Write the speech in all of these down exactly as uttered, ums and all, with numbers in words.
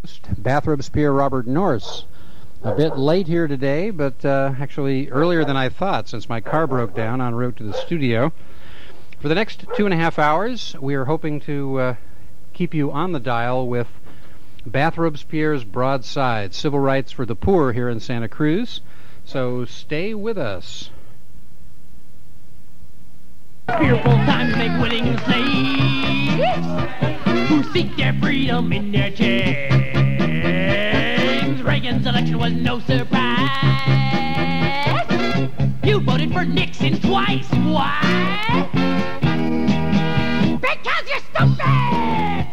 Bathrobes Pier Robert Norris. A bit late here today, but uh, actually earlier than I thought since my car broke down en route to the studio. For the next two and a half hours, we are hoping to uh, keep you on the dial with Bathrobes Pierre's Broadside, Civil Rights for the Poor here in Santa Cruz. So stay with us. Fearful times make willing slaves who seek their freedom in their chains. Reagan's election was no surprise. You voted for Nixon twice. Why? Because you're stupid!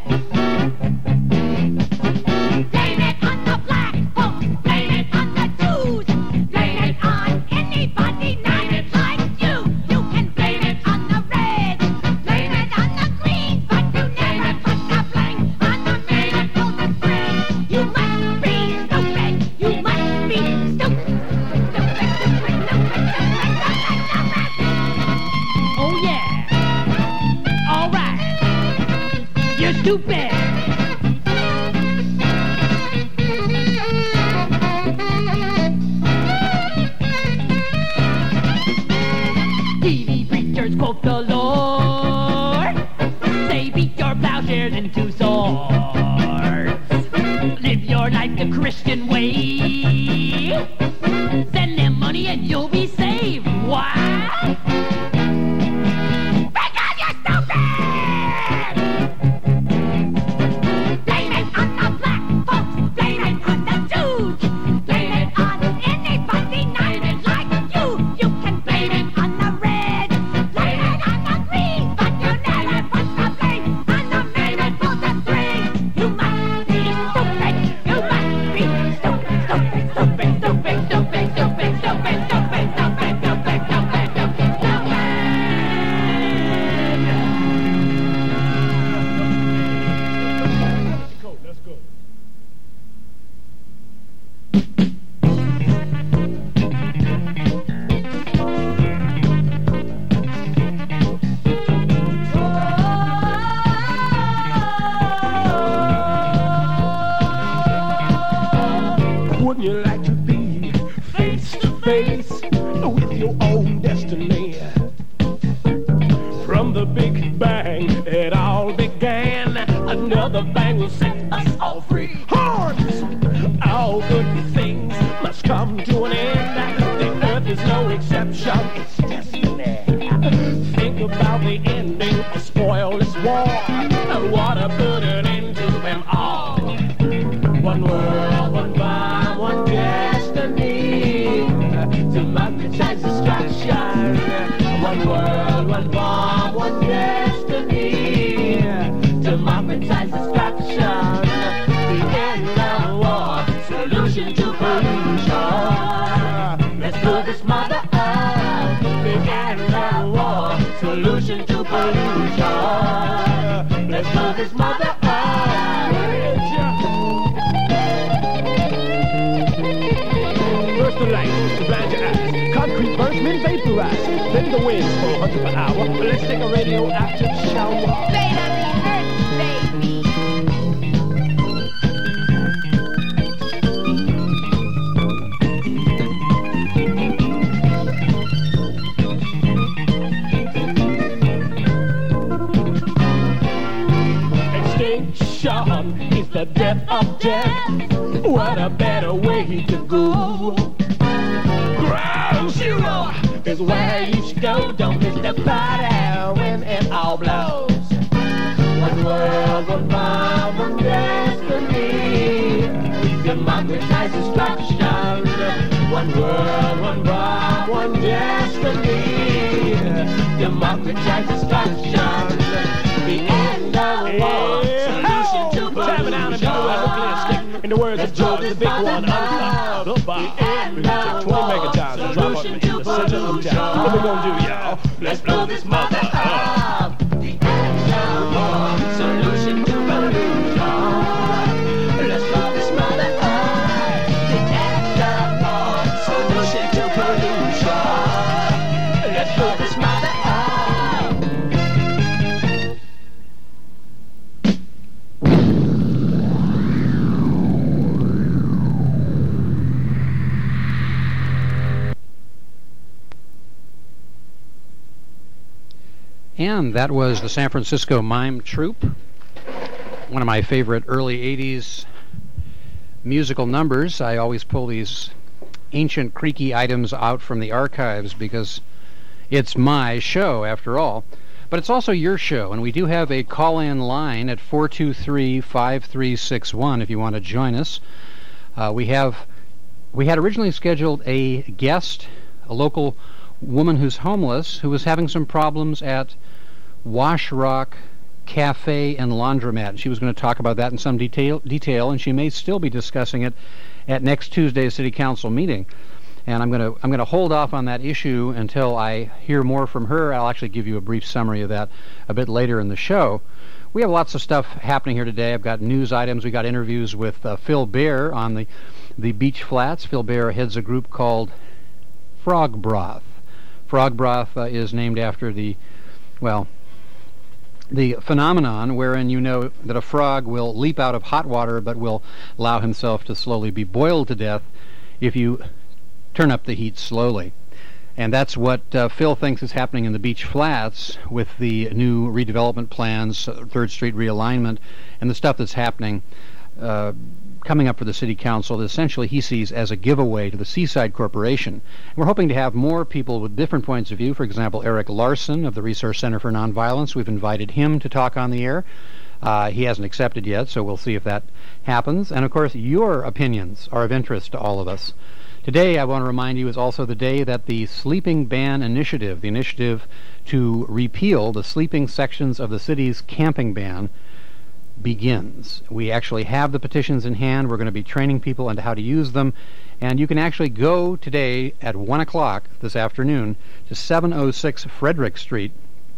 Blame it on the black folks. Blame it on the Jews. Blame it on anybody not like you. You can blame it on the reds. Blame it on the greens. But you never put the blame on the man who pulled the strings. You must be stupid. You must be stupid. Stupid, stupid, stupid, stupid, stupid, stupid. Oh yeah. All right. You're stupid. T V preachers quote the Lord. They beat your plowshares into swords. Live your life the Christian way. Send them money and you'll be saved. Why? Because you're stupid! Blame it on the black folks. Blame it on the Jews. Blame it on anybody not like you. You can blame it on the reds. Blame it on the greens. But you never put the blame on the man that pulled the strings. You must be stupid. You must be stupid, stupid, stupid, stupid, stupid, stupid, stupid, stupid, stupid, stupid, stupid, stupid, stupid. Let's go. Wouldn't you like to be face to face with your own destiny? From the Big Bang, it all began. Another bang will set us all free. Horns! All good things must come to an end. The earth is no exception, it's destiny. Think about the ending of spoilless war. I wanna put an end to them all. One world, one bomb, one destiny. Democratize destruction. One world, one bomb, one destiny. Democratize destruction. The end of war, solution to pollution. Let's blow this mother up. The end of war, solution to pollution. Let's blow this mother up. First the light, to blind your eyes. Concrete burns, men vaporize. Then the winds four hundred per hour. Let's take a radioactive shower. Fade on the earth, baby. Extinction is the death of death. What a better way to go. Ground zero is where you should go. Don't miss the party when it all blows. One world, one bomb, one destiny. Democratize destruction. One world, one bomb, one destiny. Democratize destruction. The end of war. Solution to pollution. In the words of George, the big one, uncut the bomb. We're gonna take twenty megatons and drop it in the center of town. What we gonna do, y'all? Let's blow this mother up. The end of war, solution to pollution. Let's blow this mother up. The end of war, solution to pollution. Let's blow this mother up. And that was the San Francisco Mime Troupe, one of my favorite early eighties musical numbers. I always pull these ancient creaky items out from the archives because it's my show, after all. But it's also your show, and we do have a call-in line at four two three, five three six one if you want to join us. Uh, we have we had originally scheduled a guest, a local woman who's homeless, who was having some problems at Wash Rock Cafe and Laundromat. She was going to talk about that in some detail, detail, and she may still be discussing it at next Tuesday's City Council meeting. And I'm going to I'm going to hold off on that issue until I hear more from her. I'll actually give you a brief summary of that a bit later in the show. We have lots of stuff happening here today. I've got news items. We got interviews with uh, Phil Baer on the the beach flats. Phil Baer heads a group called Frog Broth. Frog Broth uh, is named after the, well, the phenomenon wherein you know that a frog will leap out of hot water but will allow himself to slowly be boiled to death if you turn up the heat slowly. And that's what uh, Phil thinks is happening in the beach flats with the new redevelopment plans, uh, third Street realignment, and the stuff that's happening uh, coming up for the City Council that essentially he sees as a giveaway to the Seaside Corporation. We're hoping to have more people with different points of view. For example, Eric Larson of the Resource Center for Nonviolence. We've invited him to talk on the air. Uh, he hasn't accepted yet, so we'll see if that happens. And, of course, your opinions are of interest to all of us. Today, I want to remind you, is also the day that the Sleeping Ban Initiative, the initiative to repeal the sleeping sections of the city's camping ban, begins. We actually have the petitions in hand. We're going to be training people on how to use them. And you can actually go today at one o'clock this afternoon to seven oh six Frederick Street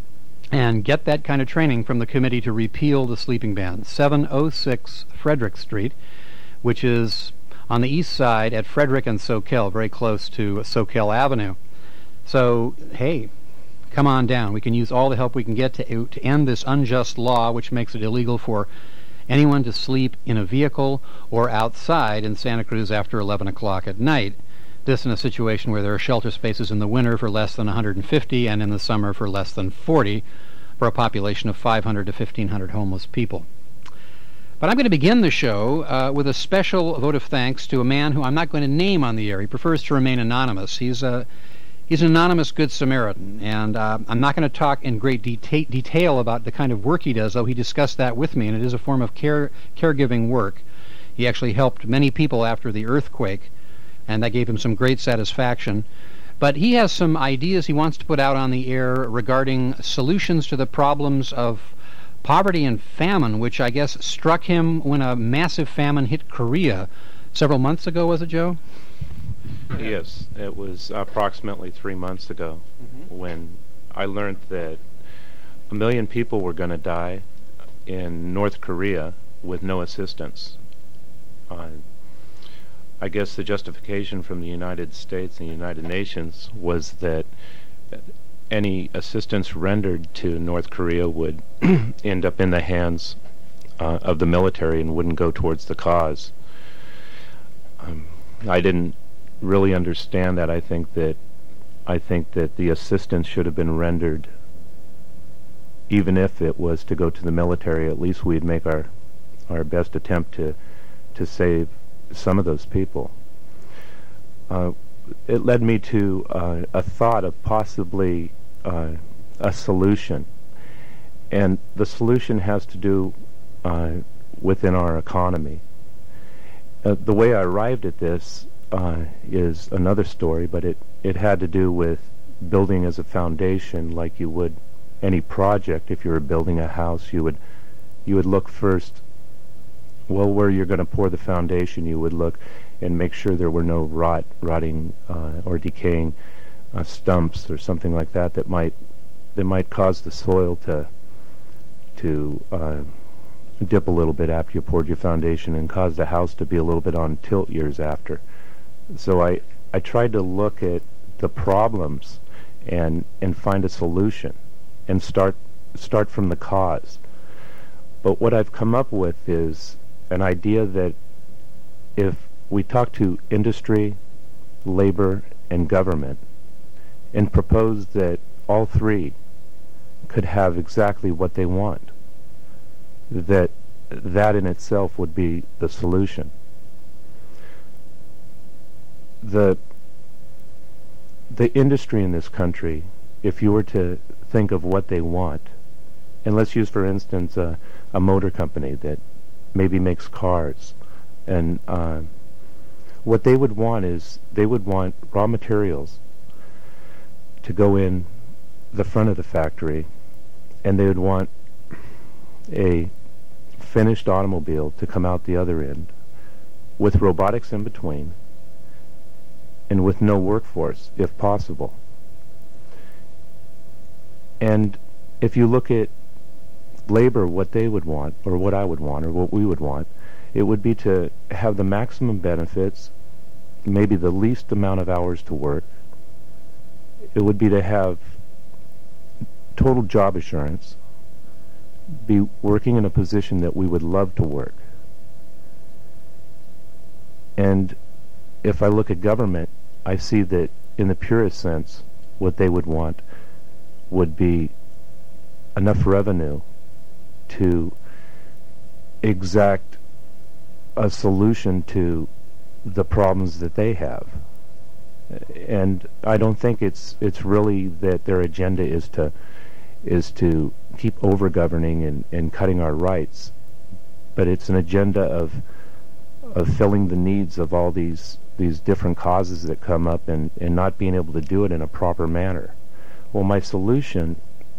and get that kind of training from the Committee to Repeal the Sleeping Ban. seven oh six Frederick Street, which is on the east side at Frederick and Soquel, very close to Soquel Avenue. So, hey, come on down. We can use all the help we can get to, to end this unjust law which makes it illegal for anyone to sleep in a vehicle or outside in Santa Cruz after eleven o'clock at night. This in a situation where there are shelter spaces in the winter for less than one hundred fifty and in the summer for less than forty for a population of five hundred to fifteen hundred homeless people. But I'm going to begin the show uh, with a special vote of thanks to a man who I'm not going to name on the air. He prefers to remain anonymous. He's a he's an anonymous Good Samaritan, and uh, I'm not going to talk in great deta- detail about the kind of work he does, though he discussed that with me, and it is a form of care caregiving work. He actually helped many people after the earthquake, and that gave him some great satisfaction. But he has some ideas he wants to put out on the air regarding solutions to the problems of poverty and famine, which I guess struck him when a massive famine hit Korea several months ago, was it, Joe? Yes, it was approximately three months ago mm-hmm. when I learned that a million people were going to die in North Korea with no assistance. Uh, I guess the justification from the United States and the United Nations was that any assistance rendered to North Korea would end up in the hands uh, of the military and wouldn't go towards the cause. Um, I didn't really understand that. I think that I think that the assistance should have been rendered, even if it was to go to the military. At least we'd make our our best attempt to to save some of those people. Uh, it led me to uh, a thought of possibly uh, a solution, and the solution has to do uh, within our economy. Uh, the way I arrived at this uh, is another story, but it, it had to do with building as a foundation, like you would any project. If you were building a house, you would you would look first, well, where you're going to pour the foundation. You would look and make sure there were no rot, rotting uh, or decaying uh, stumps or something like that that might that might cause the soil to to uh, dip a little bit after you poured your foundation and cause the house to be a little bit on tilt years after. So I I tried to look at the problems and and find a solution and start start from the cause. But what I've come up with is an idea that if we talk to industry, labor, and government and propose that all three could have exactly what they want, that that in itself would be the solution. The the industry in this country, if you were to think of what they want, and let's use for instance a, a motor company that maybe makes cars, and uh, what they would want is they would want raw materials to go in the front of the factory, and they would want a finished automobile to come out the other end with robotics in between and with no workforce if possible. And if you look at labor, what they would want, or what I would want, or what we would want, it would be to have the maximum benefits, maybe the least amount of hours to work. It would be to have total job assurance, be working in a position that we would love to work. And if I look at government, I see that in the purest sense, what they would want would be enough revenue to exact a solution to the problems that they have. And I don't think it's it's really that their agenda is to is to keep over-governing and, and cutting our rights, but it's an agenda of of filling the needs of all these these different causes that come up, and, and not being able to do it in a proper manner. Well, my solution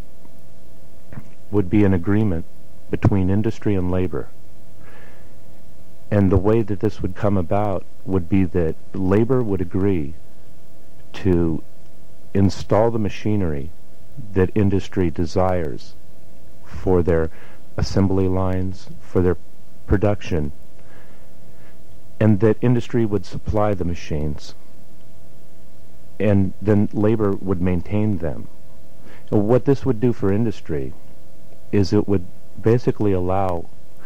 would be an agreement between industry and labor. And the way that this would come about would be that labor would agree to install the machinery that industry desires for their assembly lines, for their production, and that industry would supply the machines, and then labor would maintain them. And what this would do for industry is it would basically allow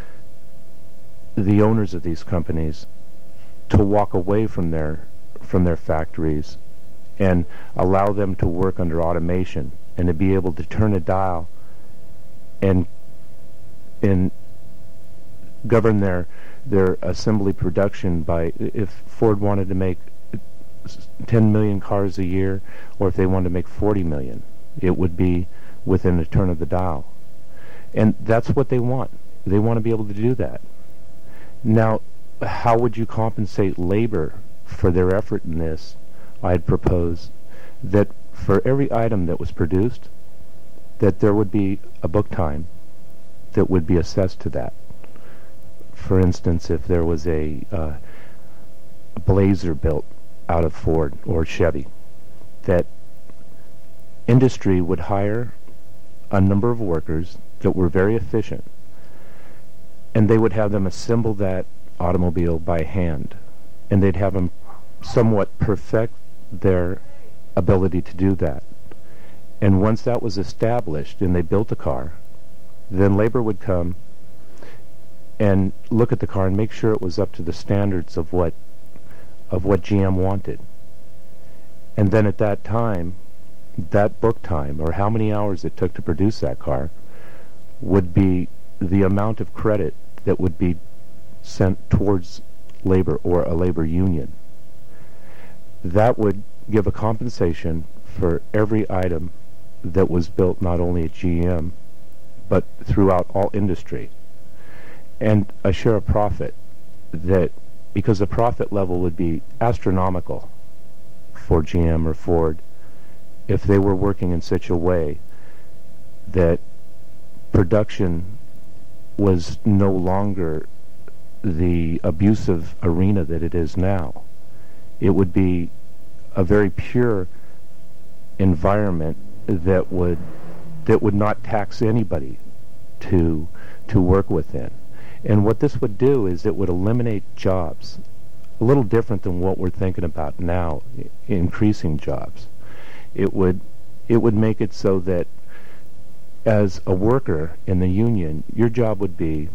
the owners of these companies to walk away from their from their factories and allow them to work under automation, and to be able to turn a dial and and govern their their assembly production by, if Ford wanted to make ten million cars a year, or if they wanted to make forty million, it would be within a turn of the dial. And that's what they want. They want to be able to do that. Now, how would you compensate labor for their effort in this? I'd propose that for every item that was produced, that there would be a book time that would be assessed to that. For instance, if there was a, uh, a Blazer built out of Ford or Chevy, that industry would hire a number of workers that were very efficient, and they would have them assemble that automobile by hand, and they'd have them somewhat perfect their ability to do that. And once that was established and they built a car, then labor would come and look at the car and make sure it was up to the standards of what of what G M wanted. And then at that time, that book time, or how many hours it took to produce that car, would be the amount of credit that would be sent towards labor or a labor union. That would give a compensation for every item that was built not only at G M, but throughout all industry, and a share of profit, that because the profit level would be astronomical for G M or Ford if they were working in such a way that production was no longer the abusive arena that it is now. It would be a very pure environment that would that would not tax anybody to to work within. And what this would do is it would eliminate jobs, a little different than what we're thinking about now, I- increasing jobs. It would it would make it so that as a worker in the union, your job would be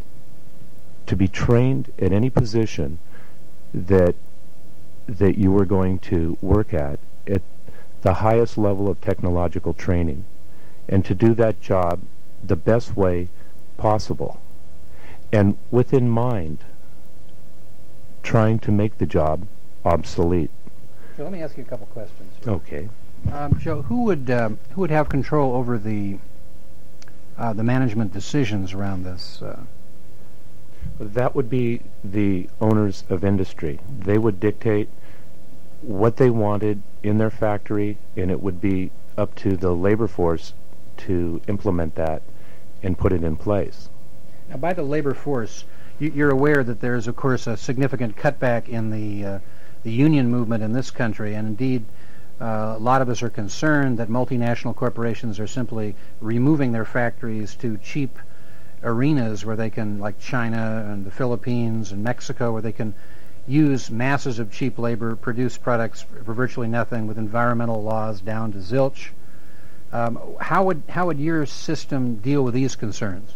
to be trained at any position that that you were going to work at at the highest level of technological training. and to do that job the best way possible, and within mind trying to make the job obsolete. So let me ask you a couple questions here. Okay. Um, Joe, who would um, who would have control over the uh, the management decisions around this? Uh, That would be the owners of industry. They would dictate what they wanted in their factory, and it would be up to the labor force to implement that and put it in place. Now, by the labor force, you, you're aware that there's, of course, a significant cutback in the uh, the union movement in this country, and indeed, uh, a lot of us are concerned that multinational corporations are simply removing their factories to cheap arenas where they can, like China and the Philippines and Mexico, where they can use masses of cheap labor, produce products for virtually nothing with environmental laws down to zilch. Um, how would how would your system deal with these concerns?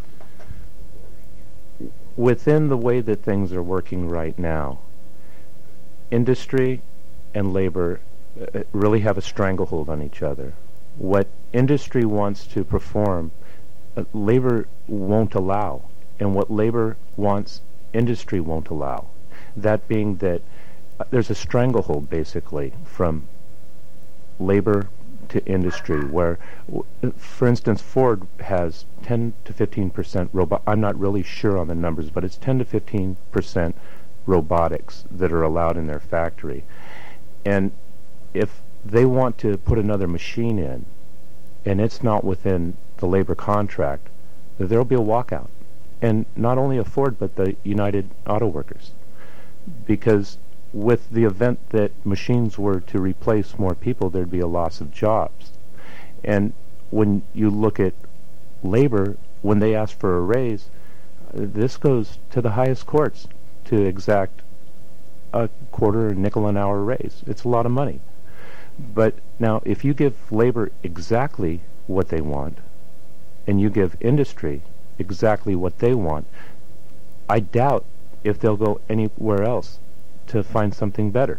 Within the way that things are working right now, industry and labor uh, really have a stranglehold on each other. What industry wants to perform, uh, labor won't allow, and what labor wants, industry won't allow. That being that uh, there's a stranglehold basically from labor to industry, where, w- for instance, Ford has ten to fifteen percent robot. I'm not really sure on the numbers, but it's ten to fifteen percent robotics that are allowed in their factory. And if they want to put another machine in, and it's not within the labor contract, there'll be a walkout. And not only of Ford, but the United Auto Workers. Because with the event that machines were to replace more people, there'd be a loss of jobs. And when you look at labor, when they ask for a raise, uh, this goes to the highest courts to exact a quarter or nickel an hour raise. It's a lot of money. But now, if you give labor exactly what they want, and you give industry exactly what they want, I doubt if they'll go anywhere else to find something better.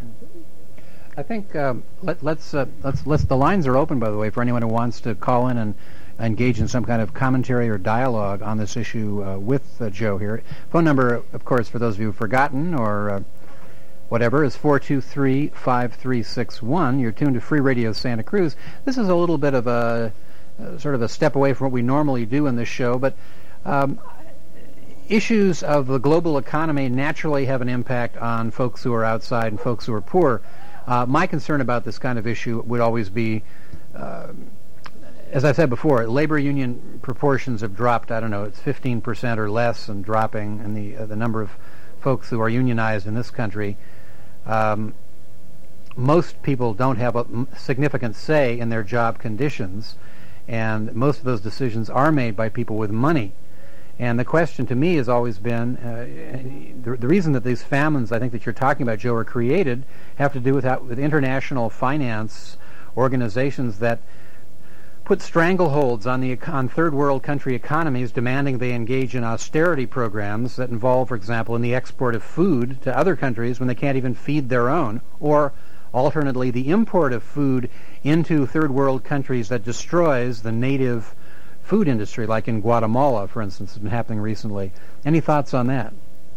I think um, let, let's uh, let's let's. The lines are open, by the way, for anyone who wants to call in and engage in some kind of commentary or dialogue on this issue uh, with uh, Joe here. Phone number, of course, for those of you who've forgotten or uh, whatever, is four two three, five three six one. You're tuned to Free Radio Santa Cruz. This is a little bit of a uh, sort of a step away from what we normally do in this show, but um, issues of the global economy naturally have an impact on folks who are outside and folks who are poor. Uh, my concern about this kind of issue would always be, uh, as I said before, labor union proportions have dropped. I don't know, it's fifteen percent or less, and dropping in the uh, the number of folks who are unionized in this country. Um, most people don't have a m- significant say in their job conditions, and most of those decisions are made by people with money. And the question to me has always been, uh, the, the reason that these famines, I think, that you're talking about, Joe, are created have to do with, that, with international finance organizations that put strangleholds on the on third world country economies, demanding they engage in austerity programs that involve, for example, in the export of food to other countries when they can't even feed their own, or alternately the import of food into third world countries that destroys the native food industry, like in Guatemala, for instance, has been happening recently. Any thoughts on that?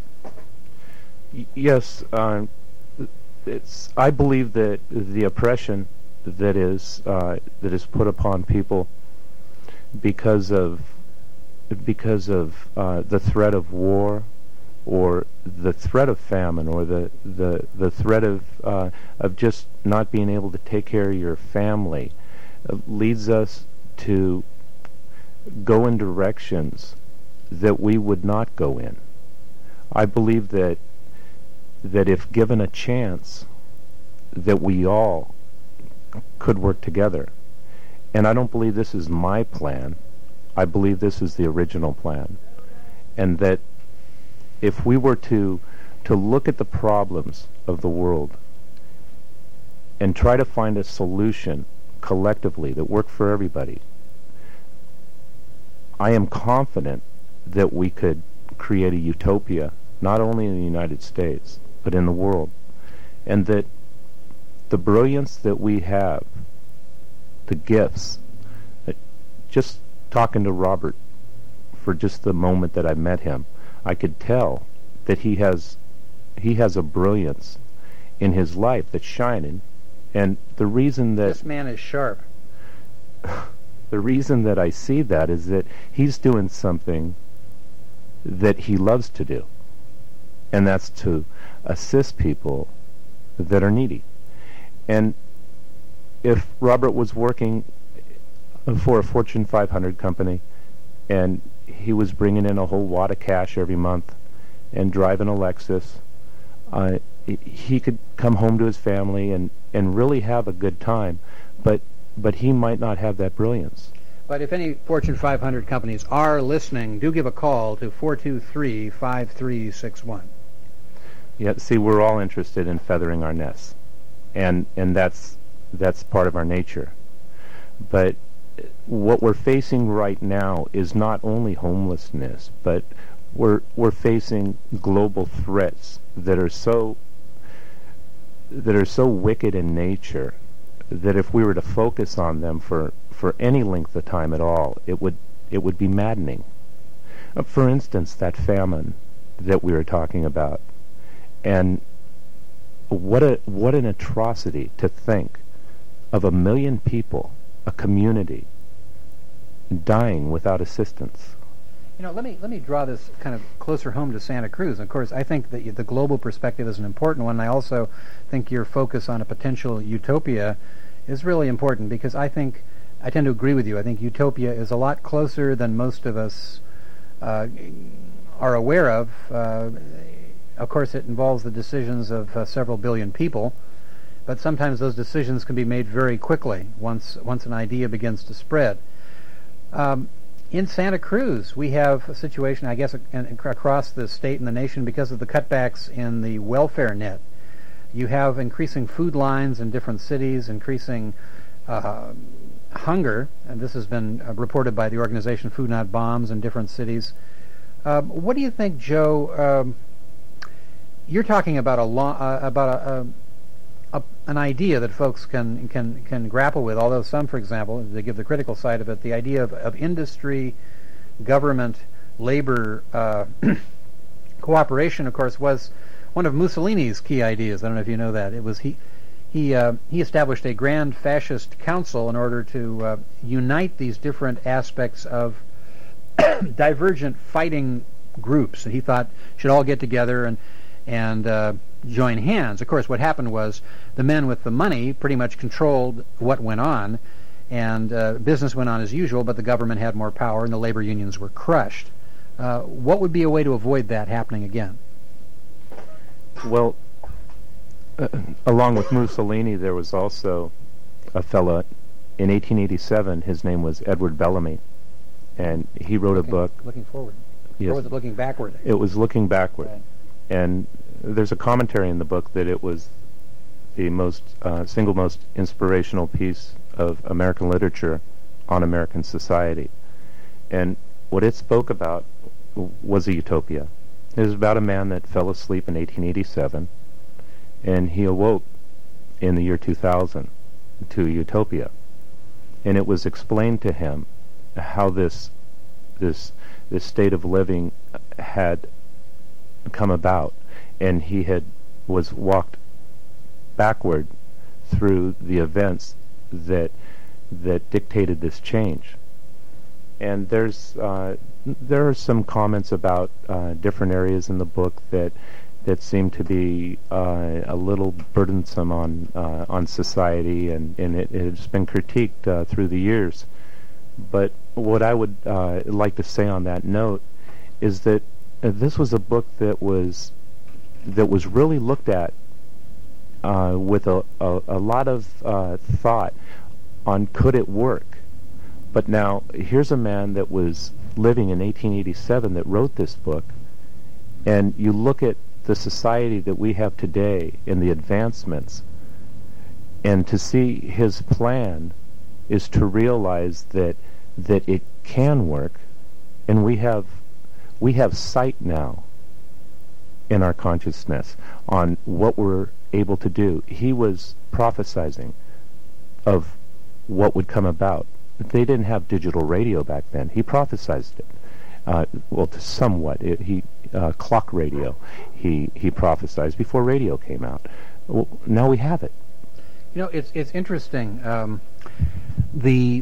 Y- yes, uh, it's. I believe that the oppression that is uh, that is put upon people because of because of uh, the threat of war, or the threat of famine, or the the the threat of uh, of just not being able to take care of your family, uh, leads us to go in directions that we would not go in. I believe that that if given a chance, that we all could work together. And I don't believe this is my plan. I believe this is the original plan. And that if we were to to look at the problems of the world and try to find a solution collectively that worked for everybody, I am confident that we could create a utopia, not only in the United States, but in the world. And that the brilliance that we have, the gifts just talking to Robert for just the moment that I met him, I could tell that he has he has a brilliance in his life that's shining, and the reason that This man is sharp. the reason that I see that is that he's doing something that he loves to do, and that's to assist people that are needy. And if Robert was working for a Fortune five hundred company and he was bringing in a whole wad of cash every month and driving a Lexus, uh, he could come home to his family and, and really have a good time, but but he might not have that brilliance. But if any Fortune five hundred companies are listening, do give a call to four two three, five three six one. Yeah, see, we're all interested in feathering our nests, and and that's that's part of our nature. But what we're facing right now is not only homelessness, but we're we're facing global threats that are so that are so wicked in nature that if we were to focus on them for, for any length of time at all, it would it would be maddening. Uh, for instance, that famine that we were talking about, and what a what an atrocity to think of a million people, a community, dying without assistance. You know, let me let me draw this kind of closer home to Santa Cruz. Of course, I think that the global perspective is an important one. I also think your focus on a potential utopia is really important, because I think I tend to agree with you. I think utopia is a lot closer than most of us uh, are aware of. Uh, of course, it involves the decisions of uh, several billion people, but sometimes those decisions can be made very quickly once once an idea begins to spread. Um, In Santa Cruz, we have a situation, I guess, ac- across the state and the nation because of the cutbacks in the welfare net. You have increasing food lines in different cities, increasing uh, hunger, and this has been uh, reported by the organization Food Not Bombs in different cities. Um, what do you think, Joe? Um, you're talking about a lo- uh, about a, a A, an idea that folks can can can grapple with, although some, for example, they give the critical side of it, the idea of, of industry, government, labor uh, cooperation, of course, was one of Mussolini's key ideas. I don't know if you know that. It was he he uh, he established a grand fascist council in order to uh, unite these different aspects of divergent fighting groups that he thought should all get together and and uh, join hands. Of course, what happened was the men with the money pretty much controlled what went on, and uh, business went on as usual, but the government had more power and the labor unions were crushed. Uh, what would be a way to avoid that happening again? Well, uh, along with Mussolini, there was also a fella in eighteen eighty-seven. His name was Edward Bellamy, and he wrote looking, a book. Looking forward. Yes. Or was it looking backward? It was looking backward. Right. And there's a commentary in the book that it was the most uh, single most inspirational piece of American literature on American society. And what it spoke about w- was a utopia. It was about a man that fell asleep in eighteen eighty-seven, and he awoke in the year two thousand to utopia. And it was explained to him how this this this state of living had come about, and he had was walked backward through the events that that dictated this change. And there's uh, there are some comments about uh, different areas in the book that that seem to be uh, a little burdensome on uh, on society, and, and it, it's been critiqued uh, through the years. But what I would uh, like to say on that note is that uh, this was a book that was that was really looked at uh, with a, a, a lot of uh, thought on could it work. But now here's a man that was living in eighteen eighty-seven that wrote this book, and you look at the society that we have today and the advancements, and to see his plan is to realize that that it can work, and we have we have sight now in our consciousness on what we're able to do. He was prophesizing of what would come about they didn't have digital radio back then. He prophesized it. Uh, well, to somewhat. It, he uh, clock radio. He he prophesized before radio came out. Well, now we have it. You know, it's it's interesting. Um, the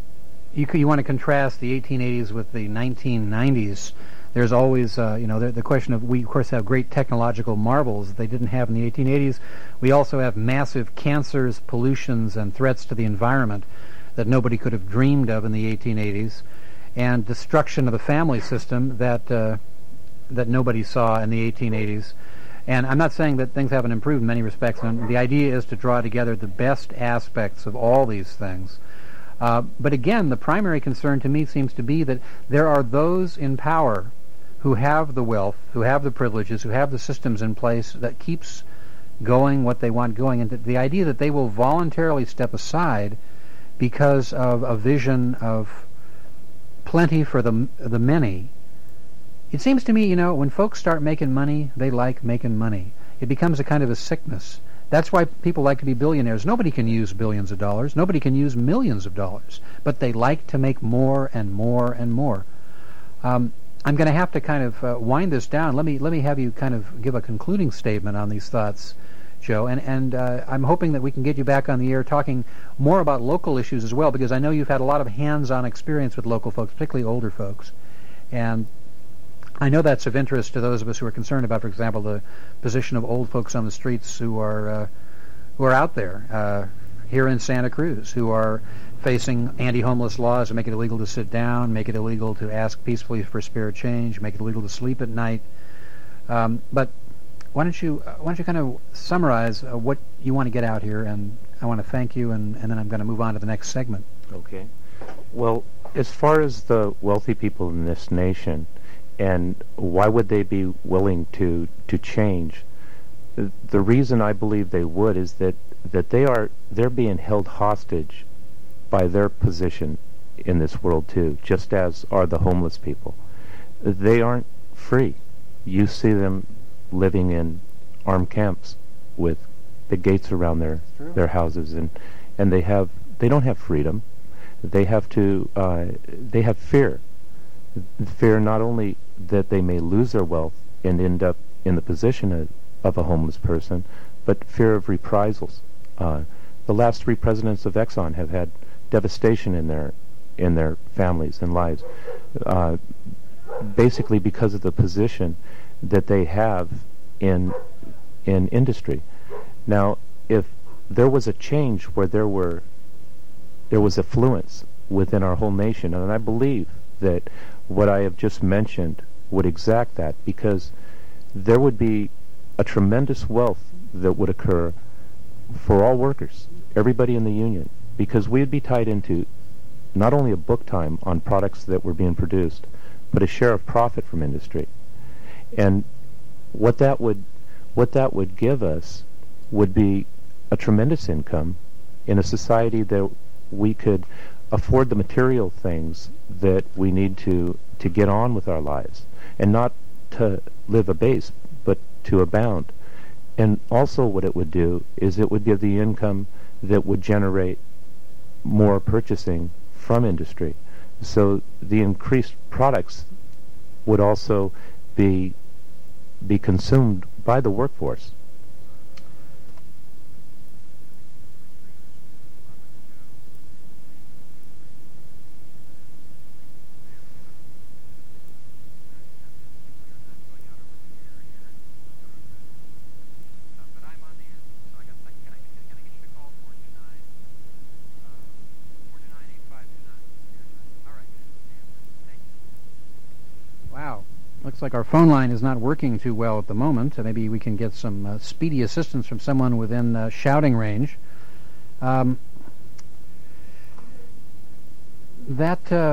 you c- you want to contrast the eighteen eighties with the nineteen nineties. There's always, uh, you know, the, the question of, we of course have great technological marvels that they didn't have in the eighteen eighties. We also have massive cancers, pollutions, and threats to the environment that nobody could have dreamed of in the eighteen eighties, and destruction of the family system that uh, that nobody saw in the eighteen eighties. And I'm not saying that things haven't improved in many respects. And the idea is to draw together the best aspects of all these things. Uh, but again, the primary concern to me seems to be that there are those in power who have the wealth, who have the privileges, who have the systems in place that keeps going what they want going. And the idea that they will voluntarily step aside because of a vision of plenty for the the many. It seems to me, you know, when folks start making money, they like making money. It becomes a kind of a sickness. That's why people like to be billionaires. Nobody can use billions of dollars. Nobody can use millions of dollars. But they like to make more and more and more. Um, I'm going to have to kind of uh, wind this down. Let me let me have you kind of give a concluding statement on these thoughts, Joe. And and uh, I'm hoping that we can get you back on the air talking more about local issues as well, because I know you've had a lot of hands-on experience with local folks, particularly older folks. And I know that's of interest to those of us who are concerned about, for example, the position of old folks on the streets who are uh, who are out there uh, here in Santa Cruz, who are facing anti-homeless laws that make it illegal to sit down, make it illegal to ask peacefully for spare change, make it illegal to sleep at night. Um, but why don't you uh, why don't you kind of summarize uh, what you want to get out here? And I want to thank you, and, and then I'm going to move on to the next segment. Okay. Well, as far as the wealthy people in this nation, and why would they be willing to to change? The reason I believe they would is that that they are they're being held hostage by their position in this world too, just as are the homeless people. They aren't free. You see them living in armed camps with the gates around their their houses, and and they have they don't have freedom. They have to uh, they have fear. Fear not only that they may lose their wealth and end up in the position of, of a homeless person, but fear of reprisals. Uh, the last three presidents of Exxon have had devastation in their in their families and lives, uh, basically because of the position that they have in in industry. Now, if there was a change where there were there was affluence within our whole nation, and I believe that what I have just mentioned would exact that, because there would be a tremendous wealth that would occur for all workers, everybody in the union, because we'd be tied into not only a book time on products that were being produced, but a share of profit from industry. And what that would what that would give us would be a tremendous income in a society that we could afford the material things that we need to to get on with our lives, and not to live abase, but to abound. And also what it would do is it would give the income that would generate more purchasing from industry. So the increased products would also be be consumed by the workforce. Looks like our phone line is not working too well at the moment. Uh, maybe we can get some uh, speedy assistance from someone within uh, shouting range. Um, that uh,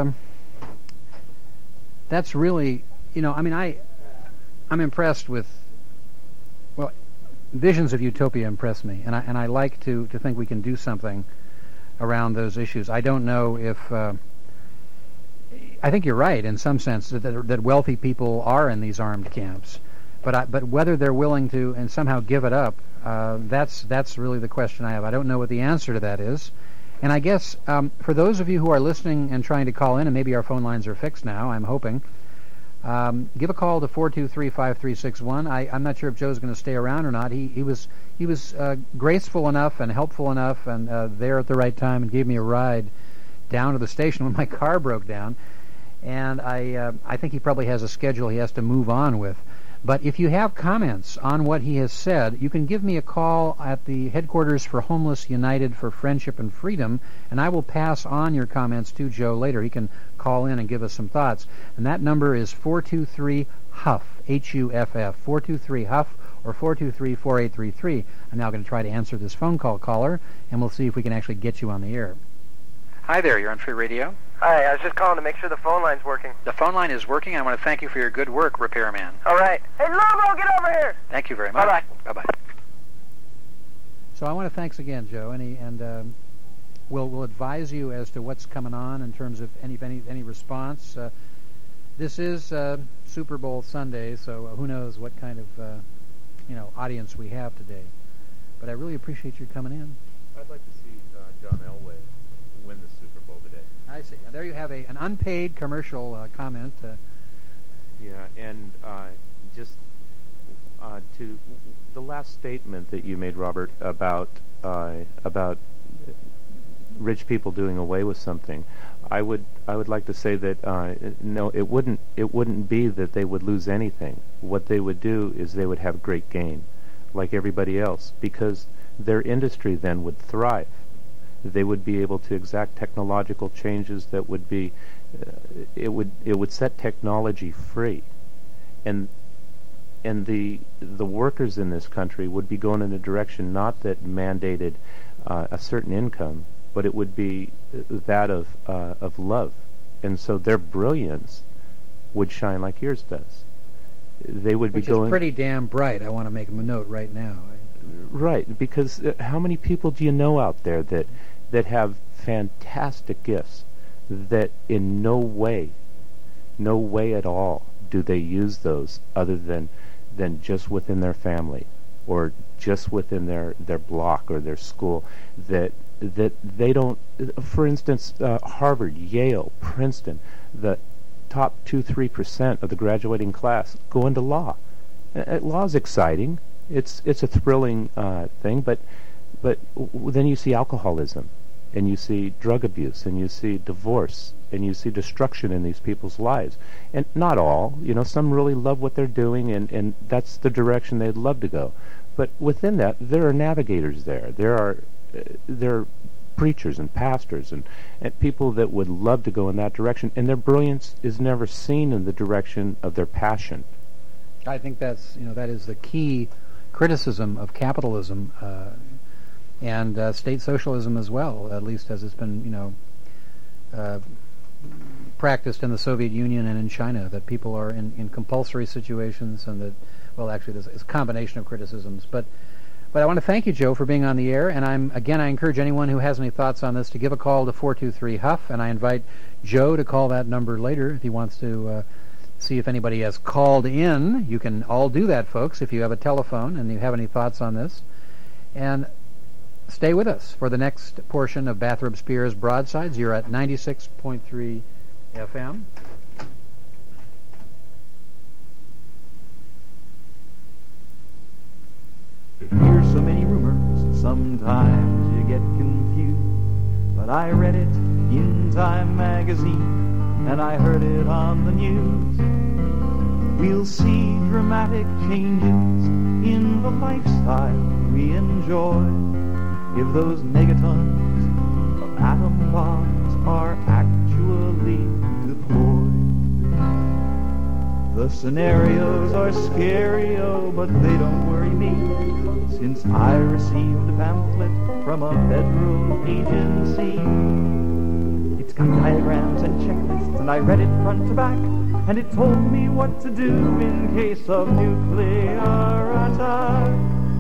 that's really, you know, I mean, I I'm impressed with. Well, visions of utopia impress me, and I and I like to to think we can do something around those issues. I don't know if. Uh, I think you're right in some sense that, that that wealthy people are in these armed camps, but I, but whether they're willing to and somehow give it up, uh, that's that's really the question I have. I don't know what the answer to that is, And I guess um, for those of you who are listening and trying to call in, and maybe our phone lines are fixed now, I'm hoping, um, give a call to four two three, five three six one. I, I'm not sure if Joe's going to stay around or not. He he was he was uh, graceful enough and helpful enough and uh, there at the right time and gave me a ride down to the station when my car broke down. And I uh, I think he probably has a schedule he has to move on with. But if you have comments on what he has said, you can give me a call at the headquarters for Homeless United for Friendship and Freedom, and I will pass on your comments to Joe later. He can call in and give us some thoughts. And that number is four two three, H U F F, H U F F, four two three, H U F F, or four two three, four eight three three. I'm now going to try to answer this phone call caller, and we'll see if we can actually get you on the air. Hi there, you're on Free Radio. Hi, I was just calling to make sure the phone line's working. The phone line is working. I want to thank you for your good work, repairman. All right. Hey, Lobo, get over here! Thank you very much. Bye-bye. Bye-bye. So I want to thanks again, Joe, and, he, and um, we'll, we'll advise you as to what's coming on in terms of any any, any response. Uh, this is uh, Super Bowl Sunday, so who knows what kind of uh, you know audience we have today. But I really appreciate your coming in. I'd like to see uh, John Elway win the Super Bowl today. I see. There you have a an unpaid commercial uh, comment. Uh, Yeah, and uh, just uh, to the last statement that you made, Robert, about uh, about rich people doing away with something, I would I would like to say that uh, no, it wouldn't it wouldn't be that they would lose anything. What they would do is they would have great gain, like everybody else, because their industry then would thrive. They would be able to exact technological changes that would be, uh, it would it would set technology free, and and the the workers in this country would be going in a direction not that mandated uh, a certain income, but it would be that of uh, of love, and so their brilliance would shine like yours does. They would which be going is pretty damn bright. I want to make a note right now. Right, because uh, how many people do you know out there that that have fantastic gifts that in no way, no way at all do they use those other than than just within their family or just within their, their block or their school, that that they don't, for instance, uh, Harvard, Yale, Princeton, the top two, three percent of the graduating class go into law. Uh, law is exciting. It's it's a thrilling uh, thing, but but w- then you see alcoholism, and you see drug abuse, and you see divorce, and you see destruction in these people's lives. And not all, you know, some really love what they're doing, and, and that's the direction they'd love to go. But within that, there are navigators there. There are uh, there are preachers and pastors and, and people that would love to go in that direction, and their brilliance is never seen in the direction of their passion. I think that's you know that is the key criticism of capitalism uh, and uh, state socialism as well, at least as it's been, you know, uh, practiced in the Soviet Union and in China, that people are in, in compulsory situations, and that, well, actually, there's it's a combination of criticisms. But, but I want to thank you, Joe, for being on the air. And I'm again, I encourage anyone who has any thoughts on this to give a call to four two three H U F F, and I invite Joe to call that number later if he wants to. Uh, see if anybody has called in. You can all do that, folks, if you have a telephone and you have any thoughts on this. And stay with us for the next portion of Bathrop Spears Broadsides. You're at ninety-six point three F M. Hear so many rumors, sometimes you get confused. But I read it in Time magazine, and I heard it on the news. We'll see dramatic changes in the lifestyle we enjoy if those megatons of atom bombs are actually deployed. The scenarios are scary, oh, but they don't worry me, since I received a pamphlet from a federal agency. It's got diagrams and checklists, and I read it front to back, and it told me what to do in case of nuclear attack.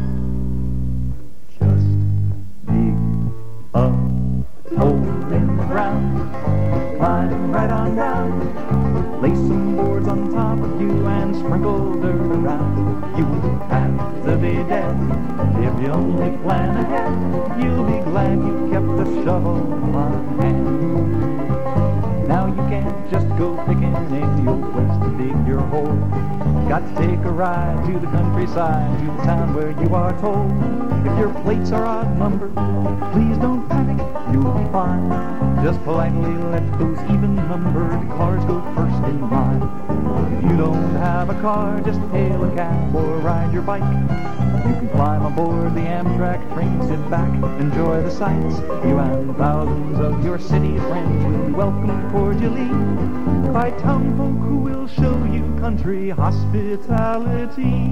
Just dig a hole in the ground, climb right on down, lay some boards on top of you and sprinkle dirt around. You have to be dead if you only plan ahead. You'll be glad you kept the shovel on hand. Now you can't just go picking any old place to dig your hole. Got to take a ride to the countryside, to the town where you are told. If your plates are odd numbered, please don't panic, you'll be fine. Just politely let those even-numbered cars go first in line. If you don't have a car, just hail a cab or ride your bike. You can climb aboard the Amtrak train, sit back, enjoy the sights. You and thousands of your city friends will be welcomed cordially by townfolk who will show you country hospitality.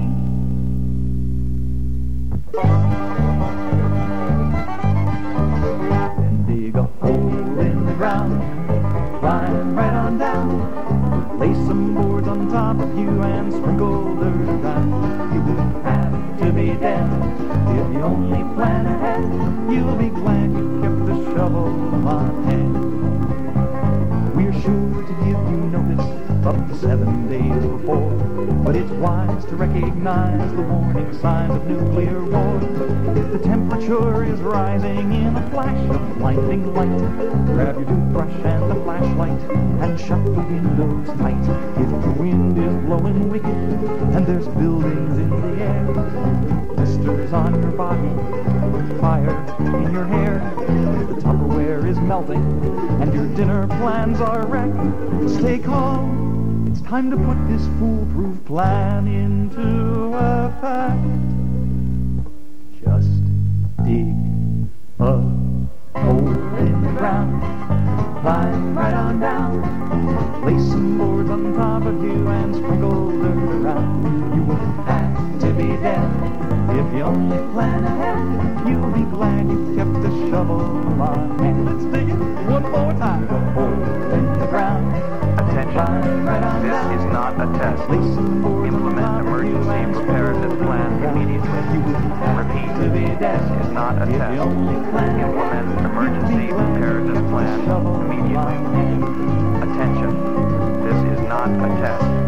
Then dig a hole in the ground, climb right on down, lay some boards on top of you and sprinkle dirt around. You won't have to be dead if you only plan ahead. You'll be glad you kept the shovel on hand. We're sure to give you notice up to seven days before, but it's wise to recognize the warning signs of nuclear war. If the temperature is rising in a flash of blinding light, grab your toothbrush and a flashlight and shut the windows tight. If the wind is blowing wicked and there's buildings in the air, blisters on your body, fire in your hair, if the Tupperware is melting and your dinner plans are wrecked, stay calm. It's time to put this foolproof plan into effect. Just dig a hole in the ground, climb right on down, lay some boards on top of you and sprinkle dirt around. You won't have to be dead if you only plan ahead. You'll be glad you kept the shovel on hand. Let's dig it one more time. A hole in the ground. Attention, this is not a test. Implement emergency preparedness plan immediately. Repeat, this is not a test. Implement emergency preparedness plan immediately. Attention, this is not a test.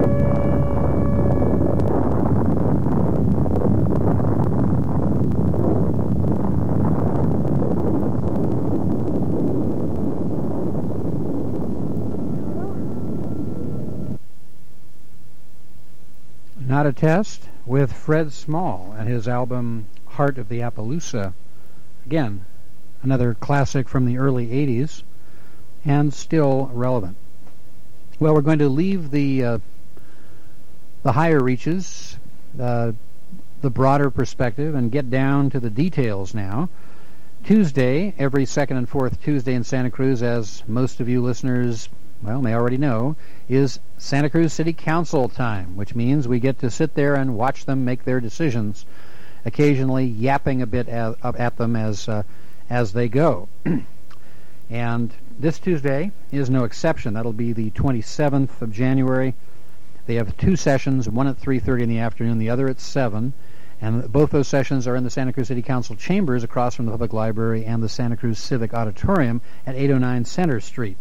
Not a Test with Fred Small and his album Heart of the Appaloosa. Again, another classic from the early eighties and still relevant. Well, we're going to leave the uh, the higher reaches, uh, the broader perspective, and get down to the details now. Tuesday, every second and fourth Tuesday in Santa Cruz, as most of you listeners, well, may already know, is Santa Cruz City Council time, which means we get to sit there and watch them make their decisions, occasionally yapping a bit at, at them as uh, as they go. And this Tuesday is no exception. That'll be the twenty-seventh of January. They have two sessions, one at three thirty in the afternoon, the other at seven. And both those sessions are in the Santa Cruz City Council chambers across from the Public Library and the Santa Cruz Civic Auditorium at eight oh nine Center Street.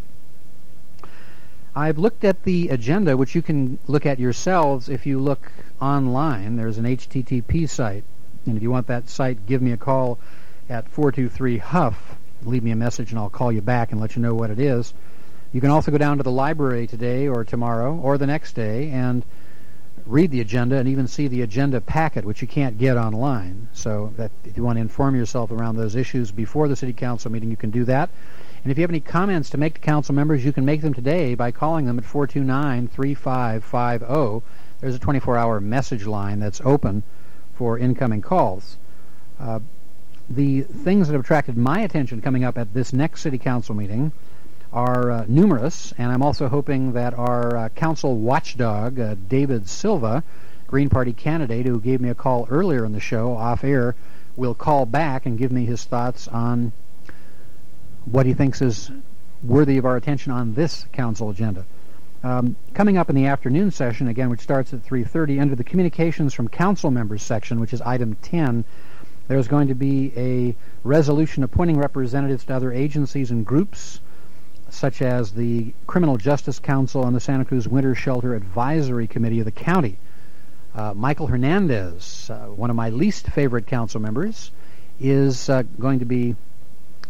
I've looked at the agenda, which you can look at yourselves if you look online. There's an H T T P site. And if you want that site, give me a call at four two three Huff. Leave me a message and I'll call you back and let you know what it is. You can also go down to the library today or tomorrow or the next day and read the agenda and even see the agenda packet, which you can't get online. So that if you want to inform yourself around those issues before the City Council meeting, you can do that. And if you have any comments to make to council members, you can make them today by calling them at four two nine, three five five zero. There's a twenty-four hour message line that's open for incoming calls. Uh, the things that have attracted my attention coming up at this next City Council meeting are uh, numerous, and I'm also hoping that our uh, council watchdog, uh, David Silva, Green Party candidate who gave me a call earlier in the show off air, will call back and give me his thoughts on what he thinks is worthy of our attention on this council agenda. Um, coming up in the afternoon session, again, which starts at three thirty, under the Communications from Council Members section, which is item ten, there's going to be a resolution appointing representatives to other agencies and groups, such as the Criminal Justice Council and the Santa Cruz Winter Shelter Advisory Committee of the county. Uh, Michael Hernandez, uh, one of my least favorite council members, is uh, going to be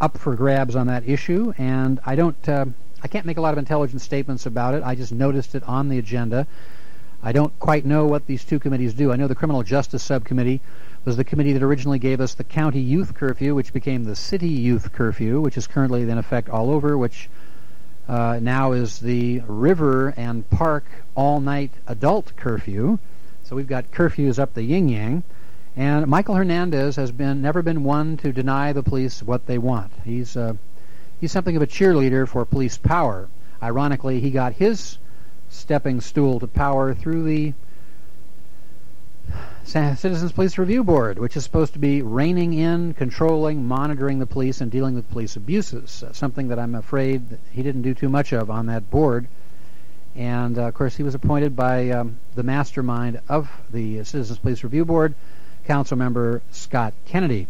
up for grabs on that issue, and I don't, uh, I can't make a lot of intelligent statements about it. I just noticed it on the agenda. I don't quite know what these two committees do. I know the Criminal Justice Subcommittee was the committee that originally gave us the county youth curfew, which became the city youth curfew, which is currently in effect all over, which uh, now is the river and park all-night adult curfew. So we've got curfews up the yin-yang. And Michael Hernandez has been never been one to deny the police what they want. He's uh, he's something of a cheerleader for police power. Ironically, he got his stepping stool to power through the Citizens Police Review Board, which is supposed to be reining in, controlling, monitoring the police, and dealing with police abuses, uh, something that I'm afraid that he didn't do too much of on that board. And, uh, of course, he was appointed by um, the mastermind of the Citizens Police Review Board, Council Member Scott Kennedy.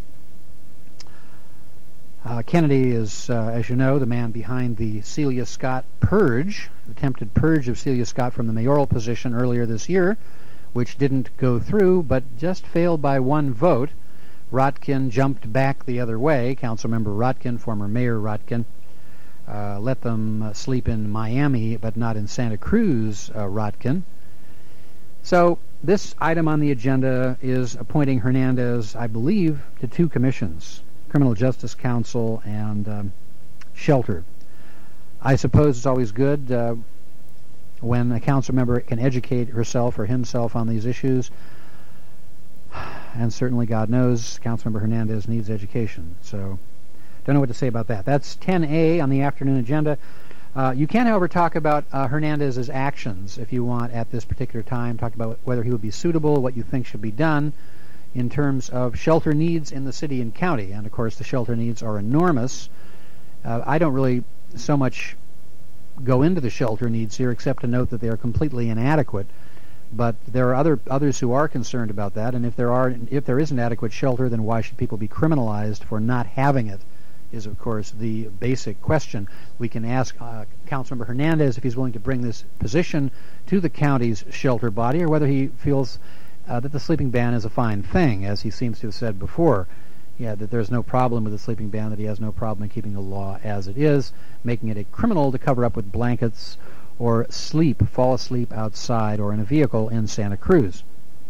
Uh, Kennedy is, uh, as you know, the man behind the Celia Scott purge, attempted purge of Celia Scott from the mayoral position earlier this year, which didn't go through, but just failed by one vote. Rotkin jumped back the other way. Councilmember Rotkin, former Mayor Rotkin, uh, let them uh, sleep in Miami, but not in Santa Cruz, uh, Rotkin. So this item on the agenda is appointing Hernandez, I believe, to two commissions, Criminal Justice Council and um, Shelter. I suppose it's always good uh, when a council member can educate herself or himself on these issues, and certainly God knows Councilmember Hernandez needs education. So don't know what to say about that. That's ten A on the afternoon agenda. Uh, you can, however, talk about uh, Hernandez's actions if you want at this particular time. Talk about whether he would be suitable, what you think should be done in terms of shelter needs in the city and county. And, of course, the shelter needs are enormous. Uh, I don't really so much go into the shelter needs here except to note that they are completely inadequate. But there are other others who are concerned about that. And if there are, if there is an adequate shelter, then why should people be criminalized for not having it? Is, of course, the basic question. We can ask uh, Councilmember Hernandez if he's willing to bring this position to the county's shelter body, or whether he feels uh, that the sleeping ban is a fine thing, as he seems to have said before. Yeah, that there's no problem with the sleeping ban, that he has no problem in keeping the law as it is, making it a criminal to cover up with blankets or sleep, fall asleep outside or in a vehicle in Santa Cruz.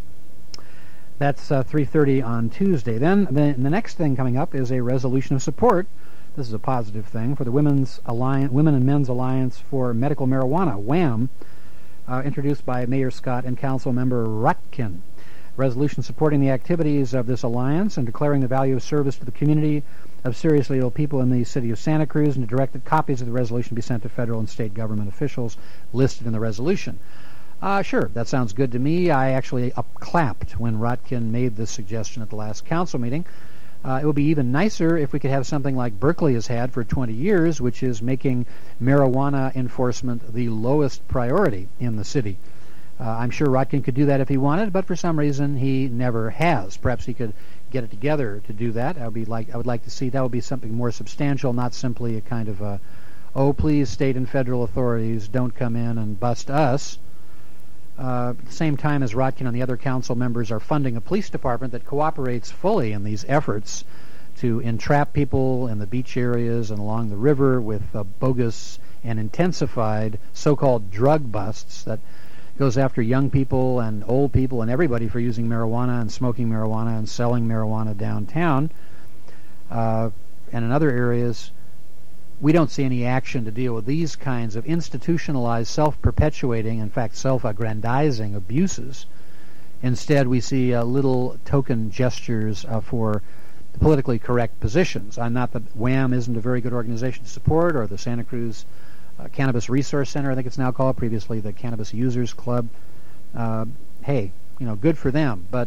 That's uh, three thirty on Tuesday. Then the, the next thing coming up is a resolution of support. This is a positive thing for the Women's Alliance, Women and Men's Alliance for Medical Marijuana, WHAM, uh, introduced by Mayor Scott and Council Member Rotkin. Resolution supporting the activities of this alliance and declaring the value of service to the community of seriously ill people in the city of Santa Cruz, and to direct that copies of the resolution be sent to federal and state government officials listed in the resolution. Uh, sure, that sounds good to me. I actually upclapped when Rotkin made this suggestion at the last council meeting. Uh, it would be even nicer if we could have something like Berkeley has had for twenty years, which is making marijuana enforcement the lowest priority in the city. Uh, I'm sure Rotkin could do that if he wanted, but for some reason he never has. Perhaps he could get it together to do that. I would be like, I would like to see that would be something more substantial, not simply a kind of a, oh, please, state and federal authorities, don't come in and bust us. Uh, at the same time as Rotkin and the other council members are funding a police department that cooperates fully in these efforts to entrap people in the beach areas and along the river with uh, bogus and intensified so-called drug busts that goes after young people and old people and everybody for using marijuana and smoking marijuana and selling marijuana downtown. Uh, and in other areas, we don't see any action to deal with these kinds of institutionalized, self-perpetuating, in fact, self-aggrandizing abuses. Instead, we see uh, little token gestures uh, for politically correct positions. I'm not that WHAM isn't a very good organization to support, or the Santa Cruz uh, Cannabis Resource Center, I think it's now called, previously the Cannabis Users Club. Uh, hey, you know, good for them, but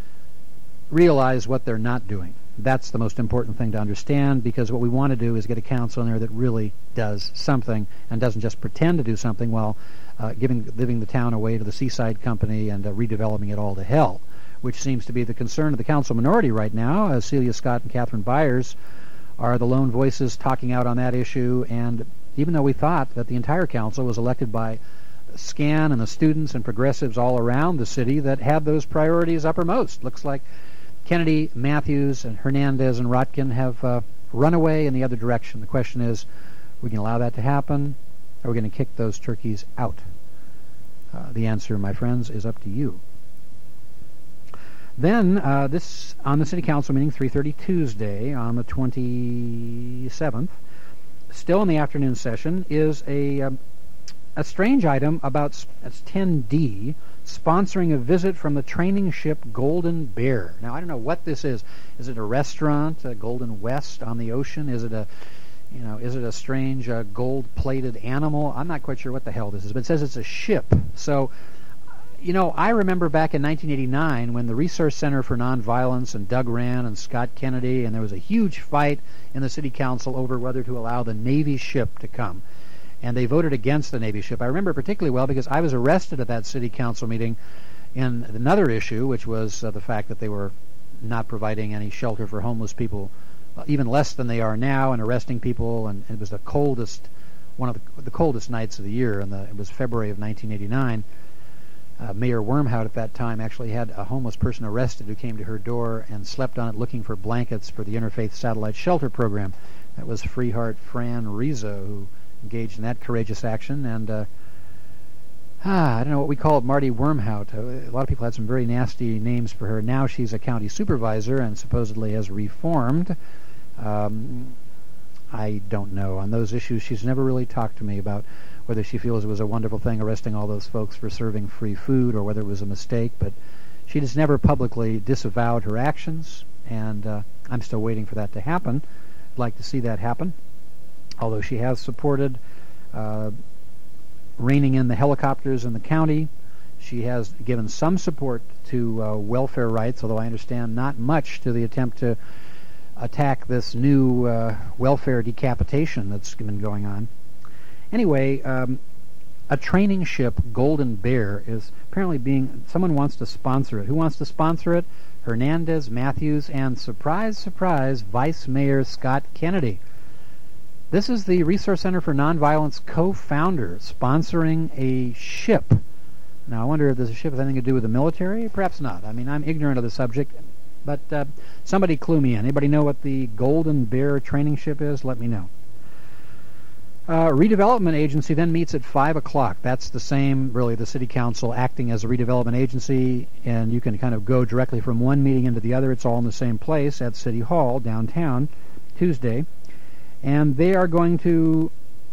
realize what they're not doing. That's the most important thing to understand, because what we want to do is get a council in there that really does something and doesn't just pretend to do something while uh, giving, giving the town away to the Seaside Company and uh, redeveloping it all to hell, which seems to be the concern of the council minority right now, as Celia Scott and Catherine Byers are the lone voices talking out on that issue. And even though we thought that the entire council was elected by SCAN and the students and progressives all around the city that had those priorities uppermost, looks like Kennedy, Matthews, and Hernandez and Rotkin have, uh, run away in the other direction. The question is, we can allow that to happen, or we're going to kick those turkeys out. Uh, the answer, my friends, is up to you. Then, uh, this on the City Council meeting, three thirty Tuesday, on the twenty-seventh, still in the afternoon session, is a um, a strange item about, it's ten D, sponsoring a visit from the training ship Golden Bear. Now, I don't know what this is. Is it a restaurant, a Golden West on the ocean? Is it a, you know, is it a strange uh, gold-plated animal? I'm not quite sure what the hell this is, but it says it's a ship. So, you know, I remember back in nineteen eighty-nine when the Resource Center for Nonviolence and Doug Rand and Scott Kennedy, and there was a huge fight in the City Council over whether to allow the Navy ship to come. And they voted against the Navy ship. I remember particularly well because I was arrested at that City Council meeting in another issue, which was uh, the fact that they were not providing any shelter for homeless people, uh, even less than they are now, and arresting people. And, and it was the coldest, one of the, the coldest nights of the year, and it was February of nineteen eighty-nine. Uh, Mayor Wormhout at that time actually had a homeless person arrested who came to her door and slept on it looking for blankets for the Interfaith Satellite Shelter Program. That was Freeheart Fran Rizzo, who engaged in that courageous action. And uh, ah, I don't know what we call it, Marty Wormhout. Uh, a lot of people had some very nasty names for her. Now she's a county supervisor and supposedly has reformed. Um, I don't know. On those issues, she's never really talked to me about whether she feels it was a wonderful thing arresting all those folks for serving free food or whether it was a mistake. But she just never publicly disavowed her actions, and uh, I'm still waiting for that to happen. I'd like to see that happen. Although she has supported uh, reining in the helicopters in the county. She has given some support to uh, welfare rights, although I understand not much to the attempt to attack this new uh, welfare decapitation that's been going on. Anyway, um, a training ship, Golden Bear, is apparently being, someone wants to sponsor it. Who wants to sponsor it? Hernandez, Matthews, and surprise, surprise, Vice Mayor Scott Kennedy. This is the Resource Center for Nonviolence co-founder sponsoring a ship. Now, I wonder if this ship has anything to do with the military? Perhaps not. I mean, I'm ignorant of the subject, but uh, somebody clue me in. Anybody know what the Golden Bear training ship is? Let me know. Uh, redevelopment agency then meets at five o'clock. That's the same, really, the City Council acting as a redevelopment agency, and you can kind of go directly from one meeting into the other. It's all in the same place at City Hall, downtown, Tuesday. And they are going to,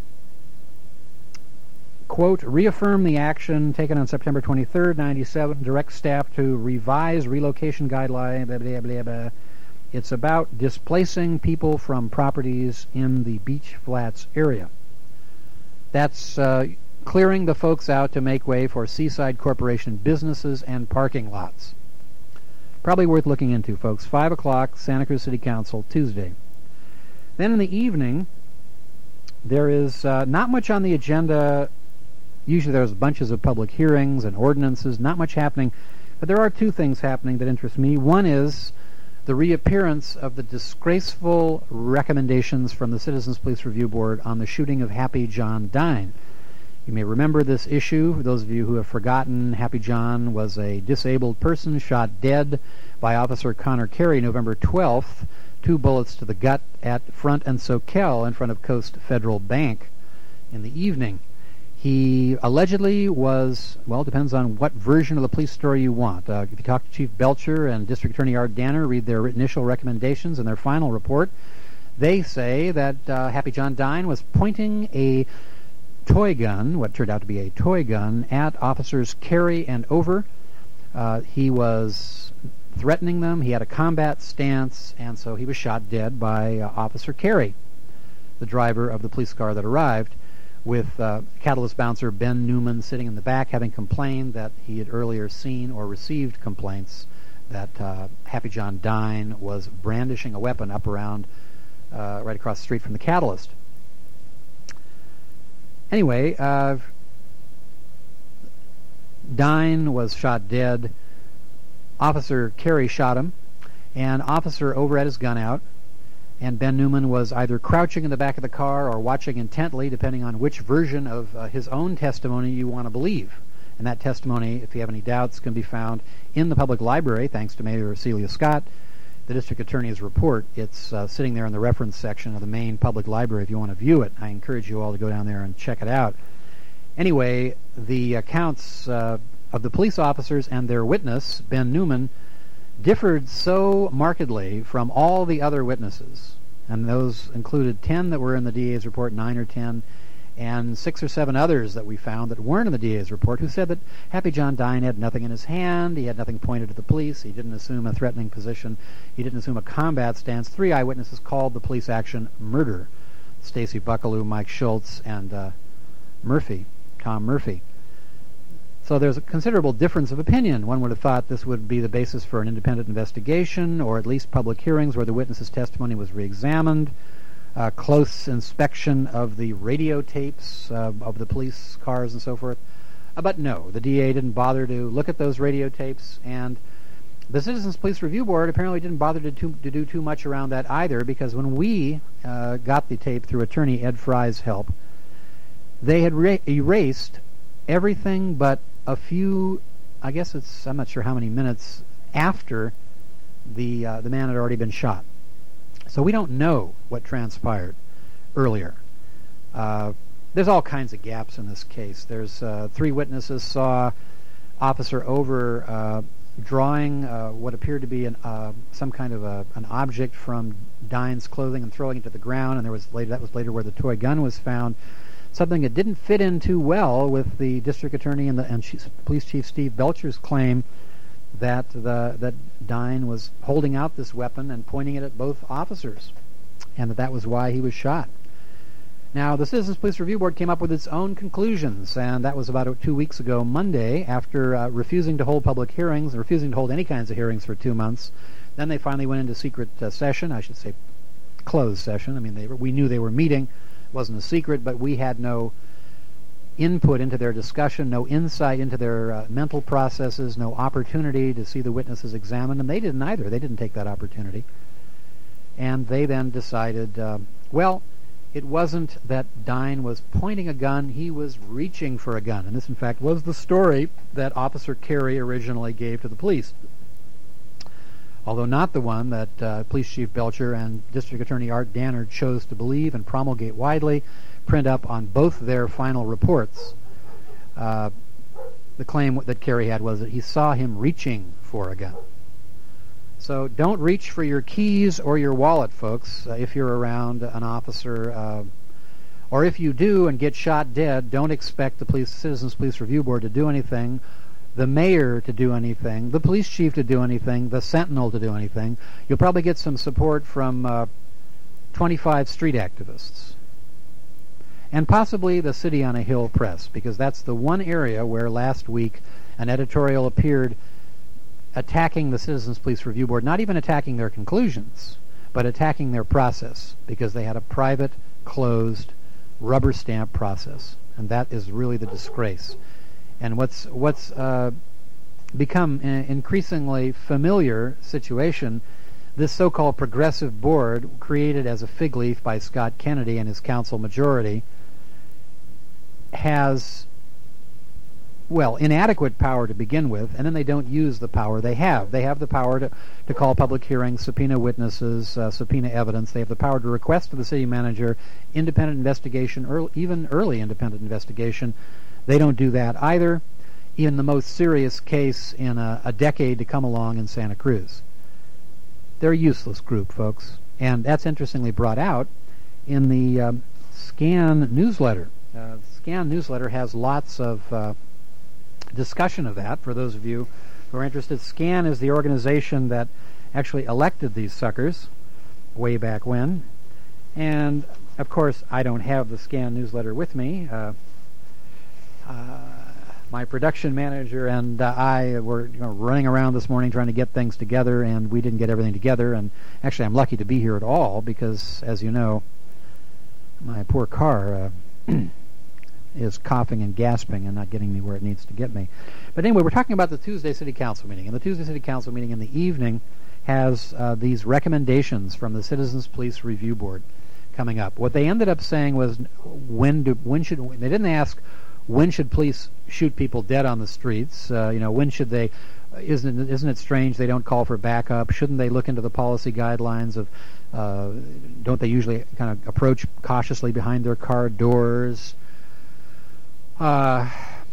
quote, reaffirm the action taken on September twenty-third, ninety-seven, direct staff to revise relocation guideline, blah, blah, blah, blah. It's about displacing people from properties in the Beach Flats area. That's uh, clearing the folks out to make way for Seaside Corporation businesses and parking lots. Probably worth looking into, folks. five o'clock, Santa Cruz City Council, Tuesday. Then in the evening, there is uh, not much on the agenda. Usually there's bunches of public hearings and ordinances, not much happening. But there are two things happening that interest me. One is the reappearance of the disgraceful recommendations from the Citizens Police Review Board on the shooting of Happy John Dine. You may remember this issue. For those of you who have forgotten, Happy John was a disabled person shot dead by Officer Connor Carey November twelfth, two bullets to the gut at Front and Soquel in front of Coast Federal Bank in the evening. He allegedly was, well, it depends on what version of the police story you want. Uh, if you talk to Chief Belcher and District Attorney Art Danner, read their initial recommendations and their final report, they say that uh, Happy John Dine was pointing a toy gun, what turned out to be a toy gun, at officers Carey and Over. Uh, he was threatening them. He had a combat stance, and so he was shot dead by uh, Officer Carey, the driver of the police car that arrived, with uh, catalyst bouncer Ben Newman sitting in the back, having complained that he had earlier seen or received complaints that uh, Happy John Dine was brandishing a weapon up around uh, right across the street from the catalyst. Anyway, uh, Dine was shot dead. Officer Carey shot him, and Officer Over had his gun out, and Ben Newman was either crouching in the back of the car or watching intently, depending on which version of uh, his own testimony you want to believe. And that testimony, if you have any doubts, can be found in the public library, thanks to Mayor Celia Scott. the district attorney's report. It's uh, sitting there in the reference section of the main public library if you want to view it. I encourage you all to go down there and check it out. Anyway, the accounts uh, of the police officers and their witness, Ben Newman, differed so markedly from all the other witnesses, and those included ten that were in the D A's report, nine or ten, and six or seven others that we found that weren't in the D A's report, who said that Happy John Dine had nothing in his hand, he had nothing pointed at the police, he didn't assume a threatening position, he didn't assume a combat stance. Three eyewitnesses called the police action murder: Stacy Buckaloo, Mike Schultz, and uh, Murphy, Tom Murphy. So there's a considerable difference of opinion. One would have thought this would be the basis for an independent investigation, or at least public hearings where the witness's testimony was re-examined, uh, close inspection of the radio tapes uh, of the police cars and so forth. Uh, but no, the D A didn't bother to look at those radio tapes, and the Citizens Police Review Board apparently didn't bother to, too, to do too much around that either, because when we uh, got the tape through attorney Ed Fry's help, they had ra- erased everything but a few, I guess it's, I'm not sure how many minutes after the uh, the man had already been shot. So we don't know what transpired earlier. Uh, there's all kinds of gaps in this case. There's uh, three witnesses saw Officer Over uh, drawing uh, what appeared to be an, uh, some kind of a, an object from Dine's clothing and throwing it to the ground, and there was later that was later where the toy gun was found. Something that didn't fit in too well with the district attorney and the and Chief, police chief Steve Belcher's claim that the that Dine was holding out this weapon and pointing it at both officers, and that that was why he was shot. Now, the Citizens Police Review Board came up with its own conclusions, and that was about two weeks ago Monday, after uh, refusing to hold public hearings, refusing to hold any kinds of hearings for two months. Then they finally went into secret uh, session, I should say closed session. I mean, they were, we knew they were meeting. Wasn't a secret, but we had no input into their discussion, no insight into their uh, mental processes, no opportunity to see the witnesses examined, and they didn't either. They didn't take that opportunity. And they then decided, uh, well, it wasn't that Dine was pointing a gun, he was reaching for a gun. And this, in fact, was the story that Officer Carey originally gave to the police. Although not the one that uh, Police Chief Belcher and District Attorney Art Danner chose to believe and promulgate widely, print up on both their final reports. Uh, the claim that Carey had was that he saw him reaching for a gun. So don't reach for your keys or your wallet, folks, uh, if you're around an officer. Uh, or if you do and get shot dead, don't expect the police, Citizens Police Review Board to do anything, the mayor to do anything, the police chief to do anything, the sentinel to do anything. You'll probably get some support from uh, twenty-five street activists. And possibly the City on a Hill press, because that's the one area where last week an editorial appeared attacking the Citizens Police Review Board, not even attacking their conclusions, but attacking their process, because they had a private, closed, rubber stamp process. And that is really the disgrace. And what's what's uh, become an increasingly familiar situation, this so-called progressive board, created as a fig leaf by Scott Kennedy and his council majority, has, well, inadequate power to begin with, and then they don't use the power they have. They have the power to, to call public hearings, subpoena witnesses, uh, subpoena evidence. They have the power to request to the city manager independent investigation, or even early independent investigation. They don't do that either, in the most serious case in a, a decade to come along in Santa Cruz. They're a useless group, folks. And that's interestingly brought out in the um, SCAN newsletter. Uh, SCAN newsletter has lots of uh, discussion of that, for those of you who are interested. SCAN is the organization that actually elected these suckers way back when. And, of course, I don't have the SCAN newsletter with me. Uh, Uh, my production manager and uh, I were you know, running around this morning trying to get things together, and we didn't get everything together. And actually, I'm lucky to be here at all because, as you know, my poor car uh, is coughing and gasping and not getting me where it needs to get me. But anyway, we're talking about the Tuesday City Council meeting, and the Tuesday City Council meeting in the evening has uh, these recommendations from the Citizens Police Review Board coming up. What they ended up saying was, when do when should they didn't ask when should police shoot people dead on the streets? Uh, you know, when should they? Isn't it, isn't it strange they don't call for backup? Shouldn't they look into the policy guidelines of? Uh, don't they usually kind of approach cautiously behind their car doors? Uh,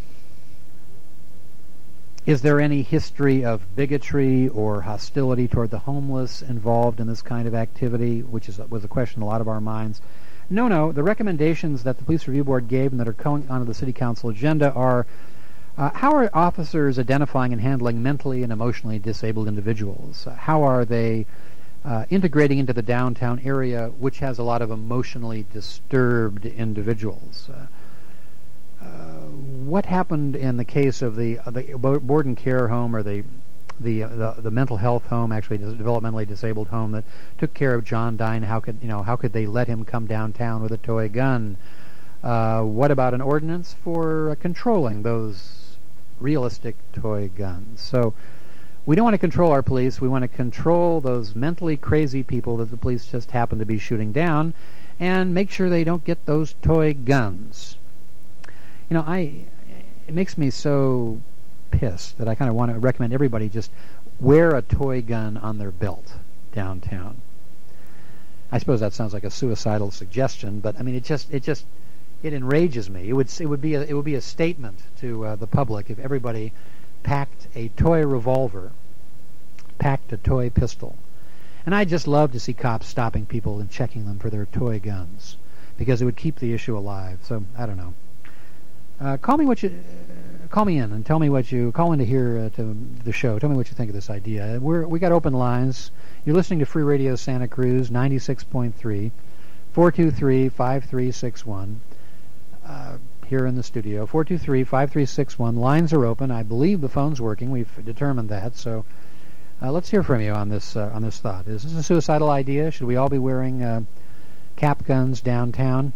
is there any history of bigotry or hostility toward the homeless involved in this kind of activity, which is was a question in a lot of our minds? No, no. The recommendations that the Police Review Board gave and that are going onto the City Council agenda are, uh, how are officers identifying and handling mentally and emotionally disabled individuals? Uh, how are they uh, integrating into the downtown area, which has a lot of emotionally disturbed individuals? Uh, uh, what happened in the case of the, uh, the board and care home, or the The, uh, the the mental health home, actually the developmentally disabled home that took care of John Dine? How could you know? How could they let him come downtown with a toy gun? Uh, what about an ordinance for uh, controlling those realistic toy guns? So we don't want to control our police. We want to control those mentally crazy people that the police just happen to be shooting down, and make sure they don't get those toy guns. You know, I it makes me so pissed that I kind of want to recommend everybody just wear a toy gun on their belt downtown. I suppose that sounds like a suicidal suggestion, but I mean, it just it just it enrages me. It would it would be a, it would be a statement to uh, the public if everybody packed a toy revolver, packed a toy pistol, and I'd just love to see cops stopping people and checking them for their toy guns, because it would keep the issue alive. So I don't know. Uh, call me what you. Call me in and tell me what you call in to hear uh, to the show. Tell me what you think of this idea. We're we got open lines. You're listening to Free Radio Santa Cruz ninety-six point three, four two three, five three six one. Uh, here in the studio, four two three, five three six one. Lines are open. I believe the phone's working. We've determined that. So uh, let's hear from you on this uh, on this thought. Is this a suicidal idea? Should we all be wearing uh, cap guns downtown?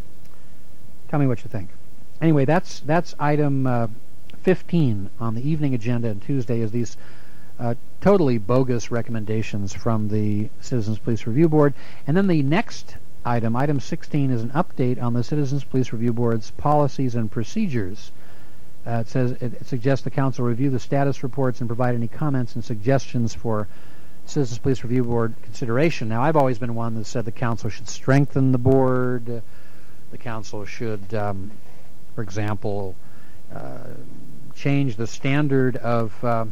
Tell me what you think. Anyway, that's that's item uh, fifteen on the evening agenda on Tuesday, is these uh, totally bogus recommendations from the Citizens Police Review Board. And then the next item, item sixteen, is an update on the Citizens Police Review Board's policies and procedures. Uh, it says it, it suggests the council review the status reports and provide any comments and suggestions for Citizens Police Review Board consideration. Now, I've always been one that said the council should strengthen the board. Uh, the council should, um, for example, uh, change the standard of uh,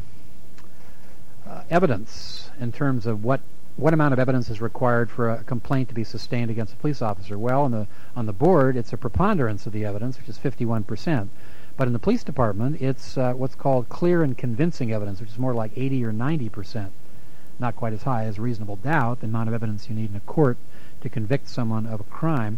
uh, evidence in terms of what what amount of evidence is required for a complaint to be sustained against a police officer. Well, on the on the board, it's a preponderance of the evidence, which is fifty-one percent. But in the police department, it's uh, what's called clear and convincing evidence, which is more like eighty or ninety percent. Not quite as high as reasonable doubt, the amount of evidence you need in a court to convict someone of a crime.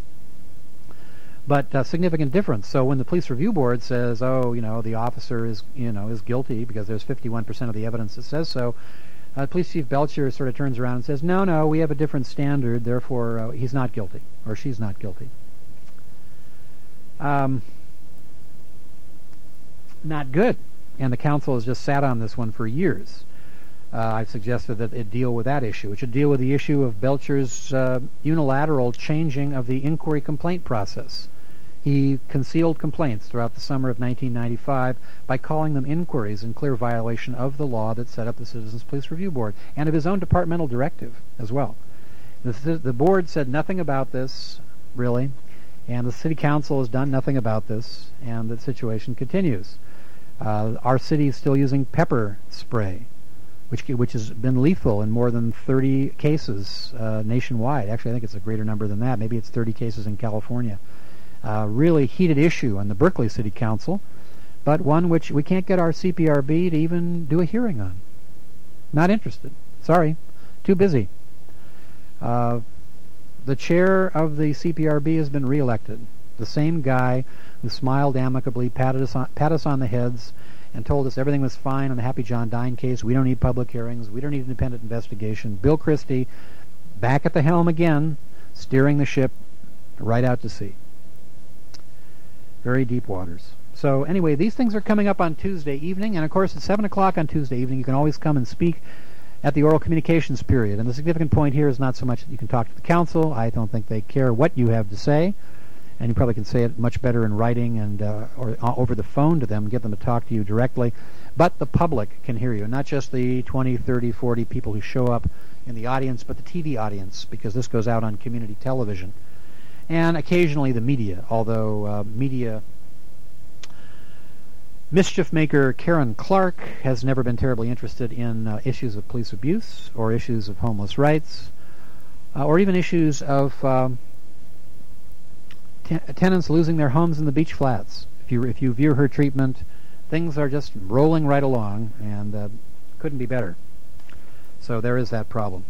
But uh, significant difference. So when the Police Review Board says, oh, you know, the officer is, you know, is guilty because there's fifty-one percent of the evidence that says so, uh, Police Chief Belcher sort of turns around and says, no, no, we have a different standard, therefore uh, he's not guilty, or she's not guilty. Um, not good. And the council has just sat on this one for years. Uh, I've suggested that it deal with that issue. It should deal with the issue of Belcher's uh, unilateral changing of the inquiry complaint process. He concealed complaints throughout the summer of nineteen ninety-five by calling them inquiries in clear violation of the law that set up the Citizens Police Review Board and of his own departmental directive as well. The, the board said nothing about this, really, and the city council has done nothing about this, and the situation continues. Uh, our city is still using pepper spray, which which has been lethal in more than thirty cases uh, nationwide. Actually, I think it's a greater number than that. Maybe it's thirty cases in California. Uh, really heated issue on the Berkeley City Council, but one which we can't get our C P R B to even do a hearing on. Not interested. Sorry. Too busy. Uh, the chair of the C P R B has been reelected. The same guy who smiled amicably, patted us on, pat us on the heads, and told us everything was fine on the Happy John Dine case. We don't need public hearings. We don't need independent investigation. Bill Christie, back at the helm again, steering the ship right out to sea. Very deep waters. So anyway, these things are coming up on Tuesday evening, and of course at seven o'clock on Tuesday evening you can always come and speak at the oral communications period. And the significant point here is not so much that you can talk to the council. I don't think they care what you have to say. and you probably can say it much better in writing and uh, or uh, over the phone to them, get them to talk to you directly. But the public can hear you, not just the twenty, thirty, forty people who show up in the audience, but the T V audience, because this goes out on community television. And occasionally the media, although uh, media mischief maker Karen Clark has never been terribly interested in uh, issues of police abuse or issues of homeless rights uh, or even issues of um, ten- tenants losing their homes in the beach flats. If you if you view her treatment, things are just rolling right along and uh, couldn't be better. So there is that problem.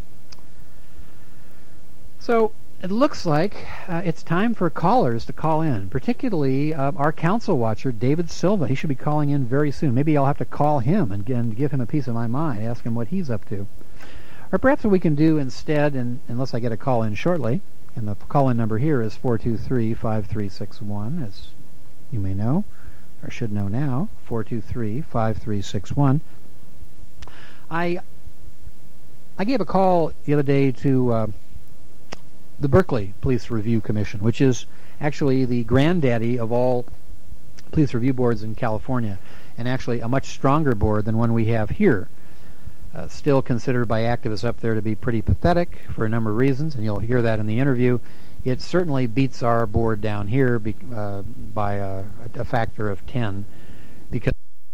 So it looks like uh, it's time for callers to call in, particularly uh, our council watcher, David Silva. He should be calling in very soon. Maybe I'll have to call him and, and give him a piece of my mind, ask him what he's up to. Or perhaps what we can do instead, and unless I get a call in shortly, and the call-in number here is four two three, five three six one, as you may know, or should know now, four two three, five three six one. I, I gave a call the other day to Uh, the Berkeley Police Review Commission, which is actually the granddaddy of all police review boards in California, and actually a much stronger board than one we have here. Uh, still considered by activists up there to be pretty pathetic for a number of reasons, and you'll hear that in the interview. It certainly beats our board down here be, uh, by a, a factor of ten, because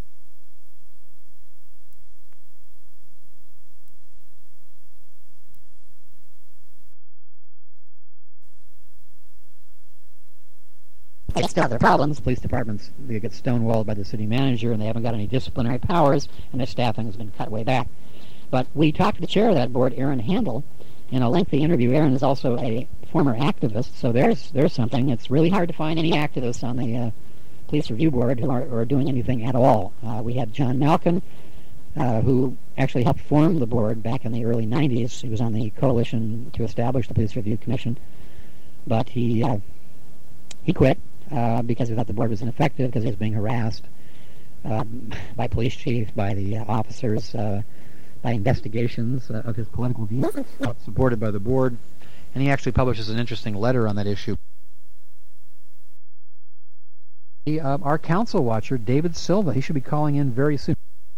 they still have their problems. Police departments, they get stonewalled by the city manager, and they haven't got any disciplinary powers, and their staffing has been cut way back. But we talked to the chair of that board, Aaron Handel, in a lengthy interview. Aaron is also a former activist, so there's there's something. It's really hard to find any activists on the uh, police review board who are, who are doing anything at all. Uh, we had John Malkin, uh, who actually helped form the board back in the early nineties. He was on the coalition to establish the Police Review Commission, but he uh, he quit. Uh, because he thought the board was ineffective, because he was being harassed um, by police chief, by the uh, officers, uh, by investigations uh, of his political views, supported by the board. And he actually publishes an interesting letter on that issue. The, uh, our council watcher, David Silva, he should be calling in very soon.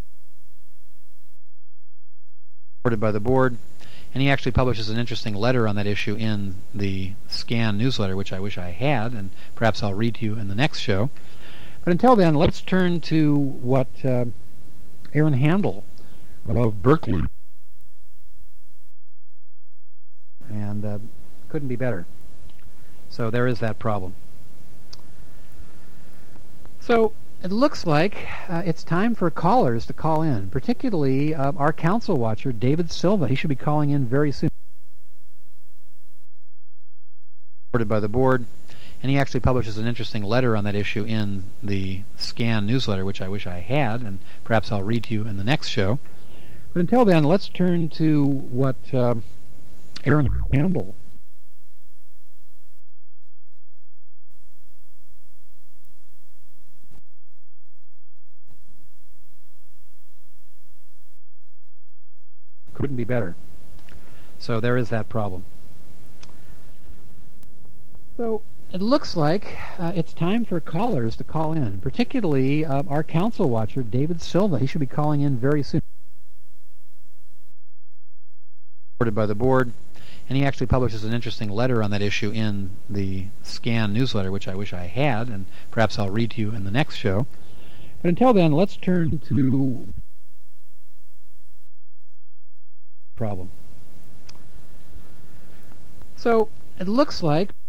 Supported by the board. And he actually publishes an interesting letter on that issue in the Scan newsletter, which I wish I had, and perhaps I'll read to you in the next show. But until then, let's turn to what uh, Aaron Handel of Berkeley. And uh, couldn't be better. So there is that problem. So it looks like uh, it's time for callers to call in, particularly uh, our council watcher, David Silva. He should be calling in very soon. Supported by the board. And he actually publishes an interesting letter on that issue in the Scan newsletter, which I wish I had, and perhaps I'll read to you in the next show. But until then, let's turn to what uh, Aaron Handel couldn't be better. So there is that problem. So it looks like uh, it's time for callers to call in, particularly uh, our council watcher, David Silva. He should be calling in very soon. Supported by the board. And he actually publishes an interesting letter on that issue in the Scan newsletter, which I wish I had, and perhaps I'll read to you in the next show. But until then, let's turn to problem. So it looks like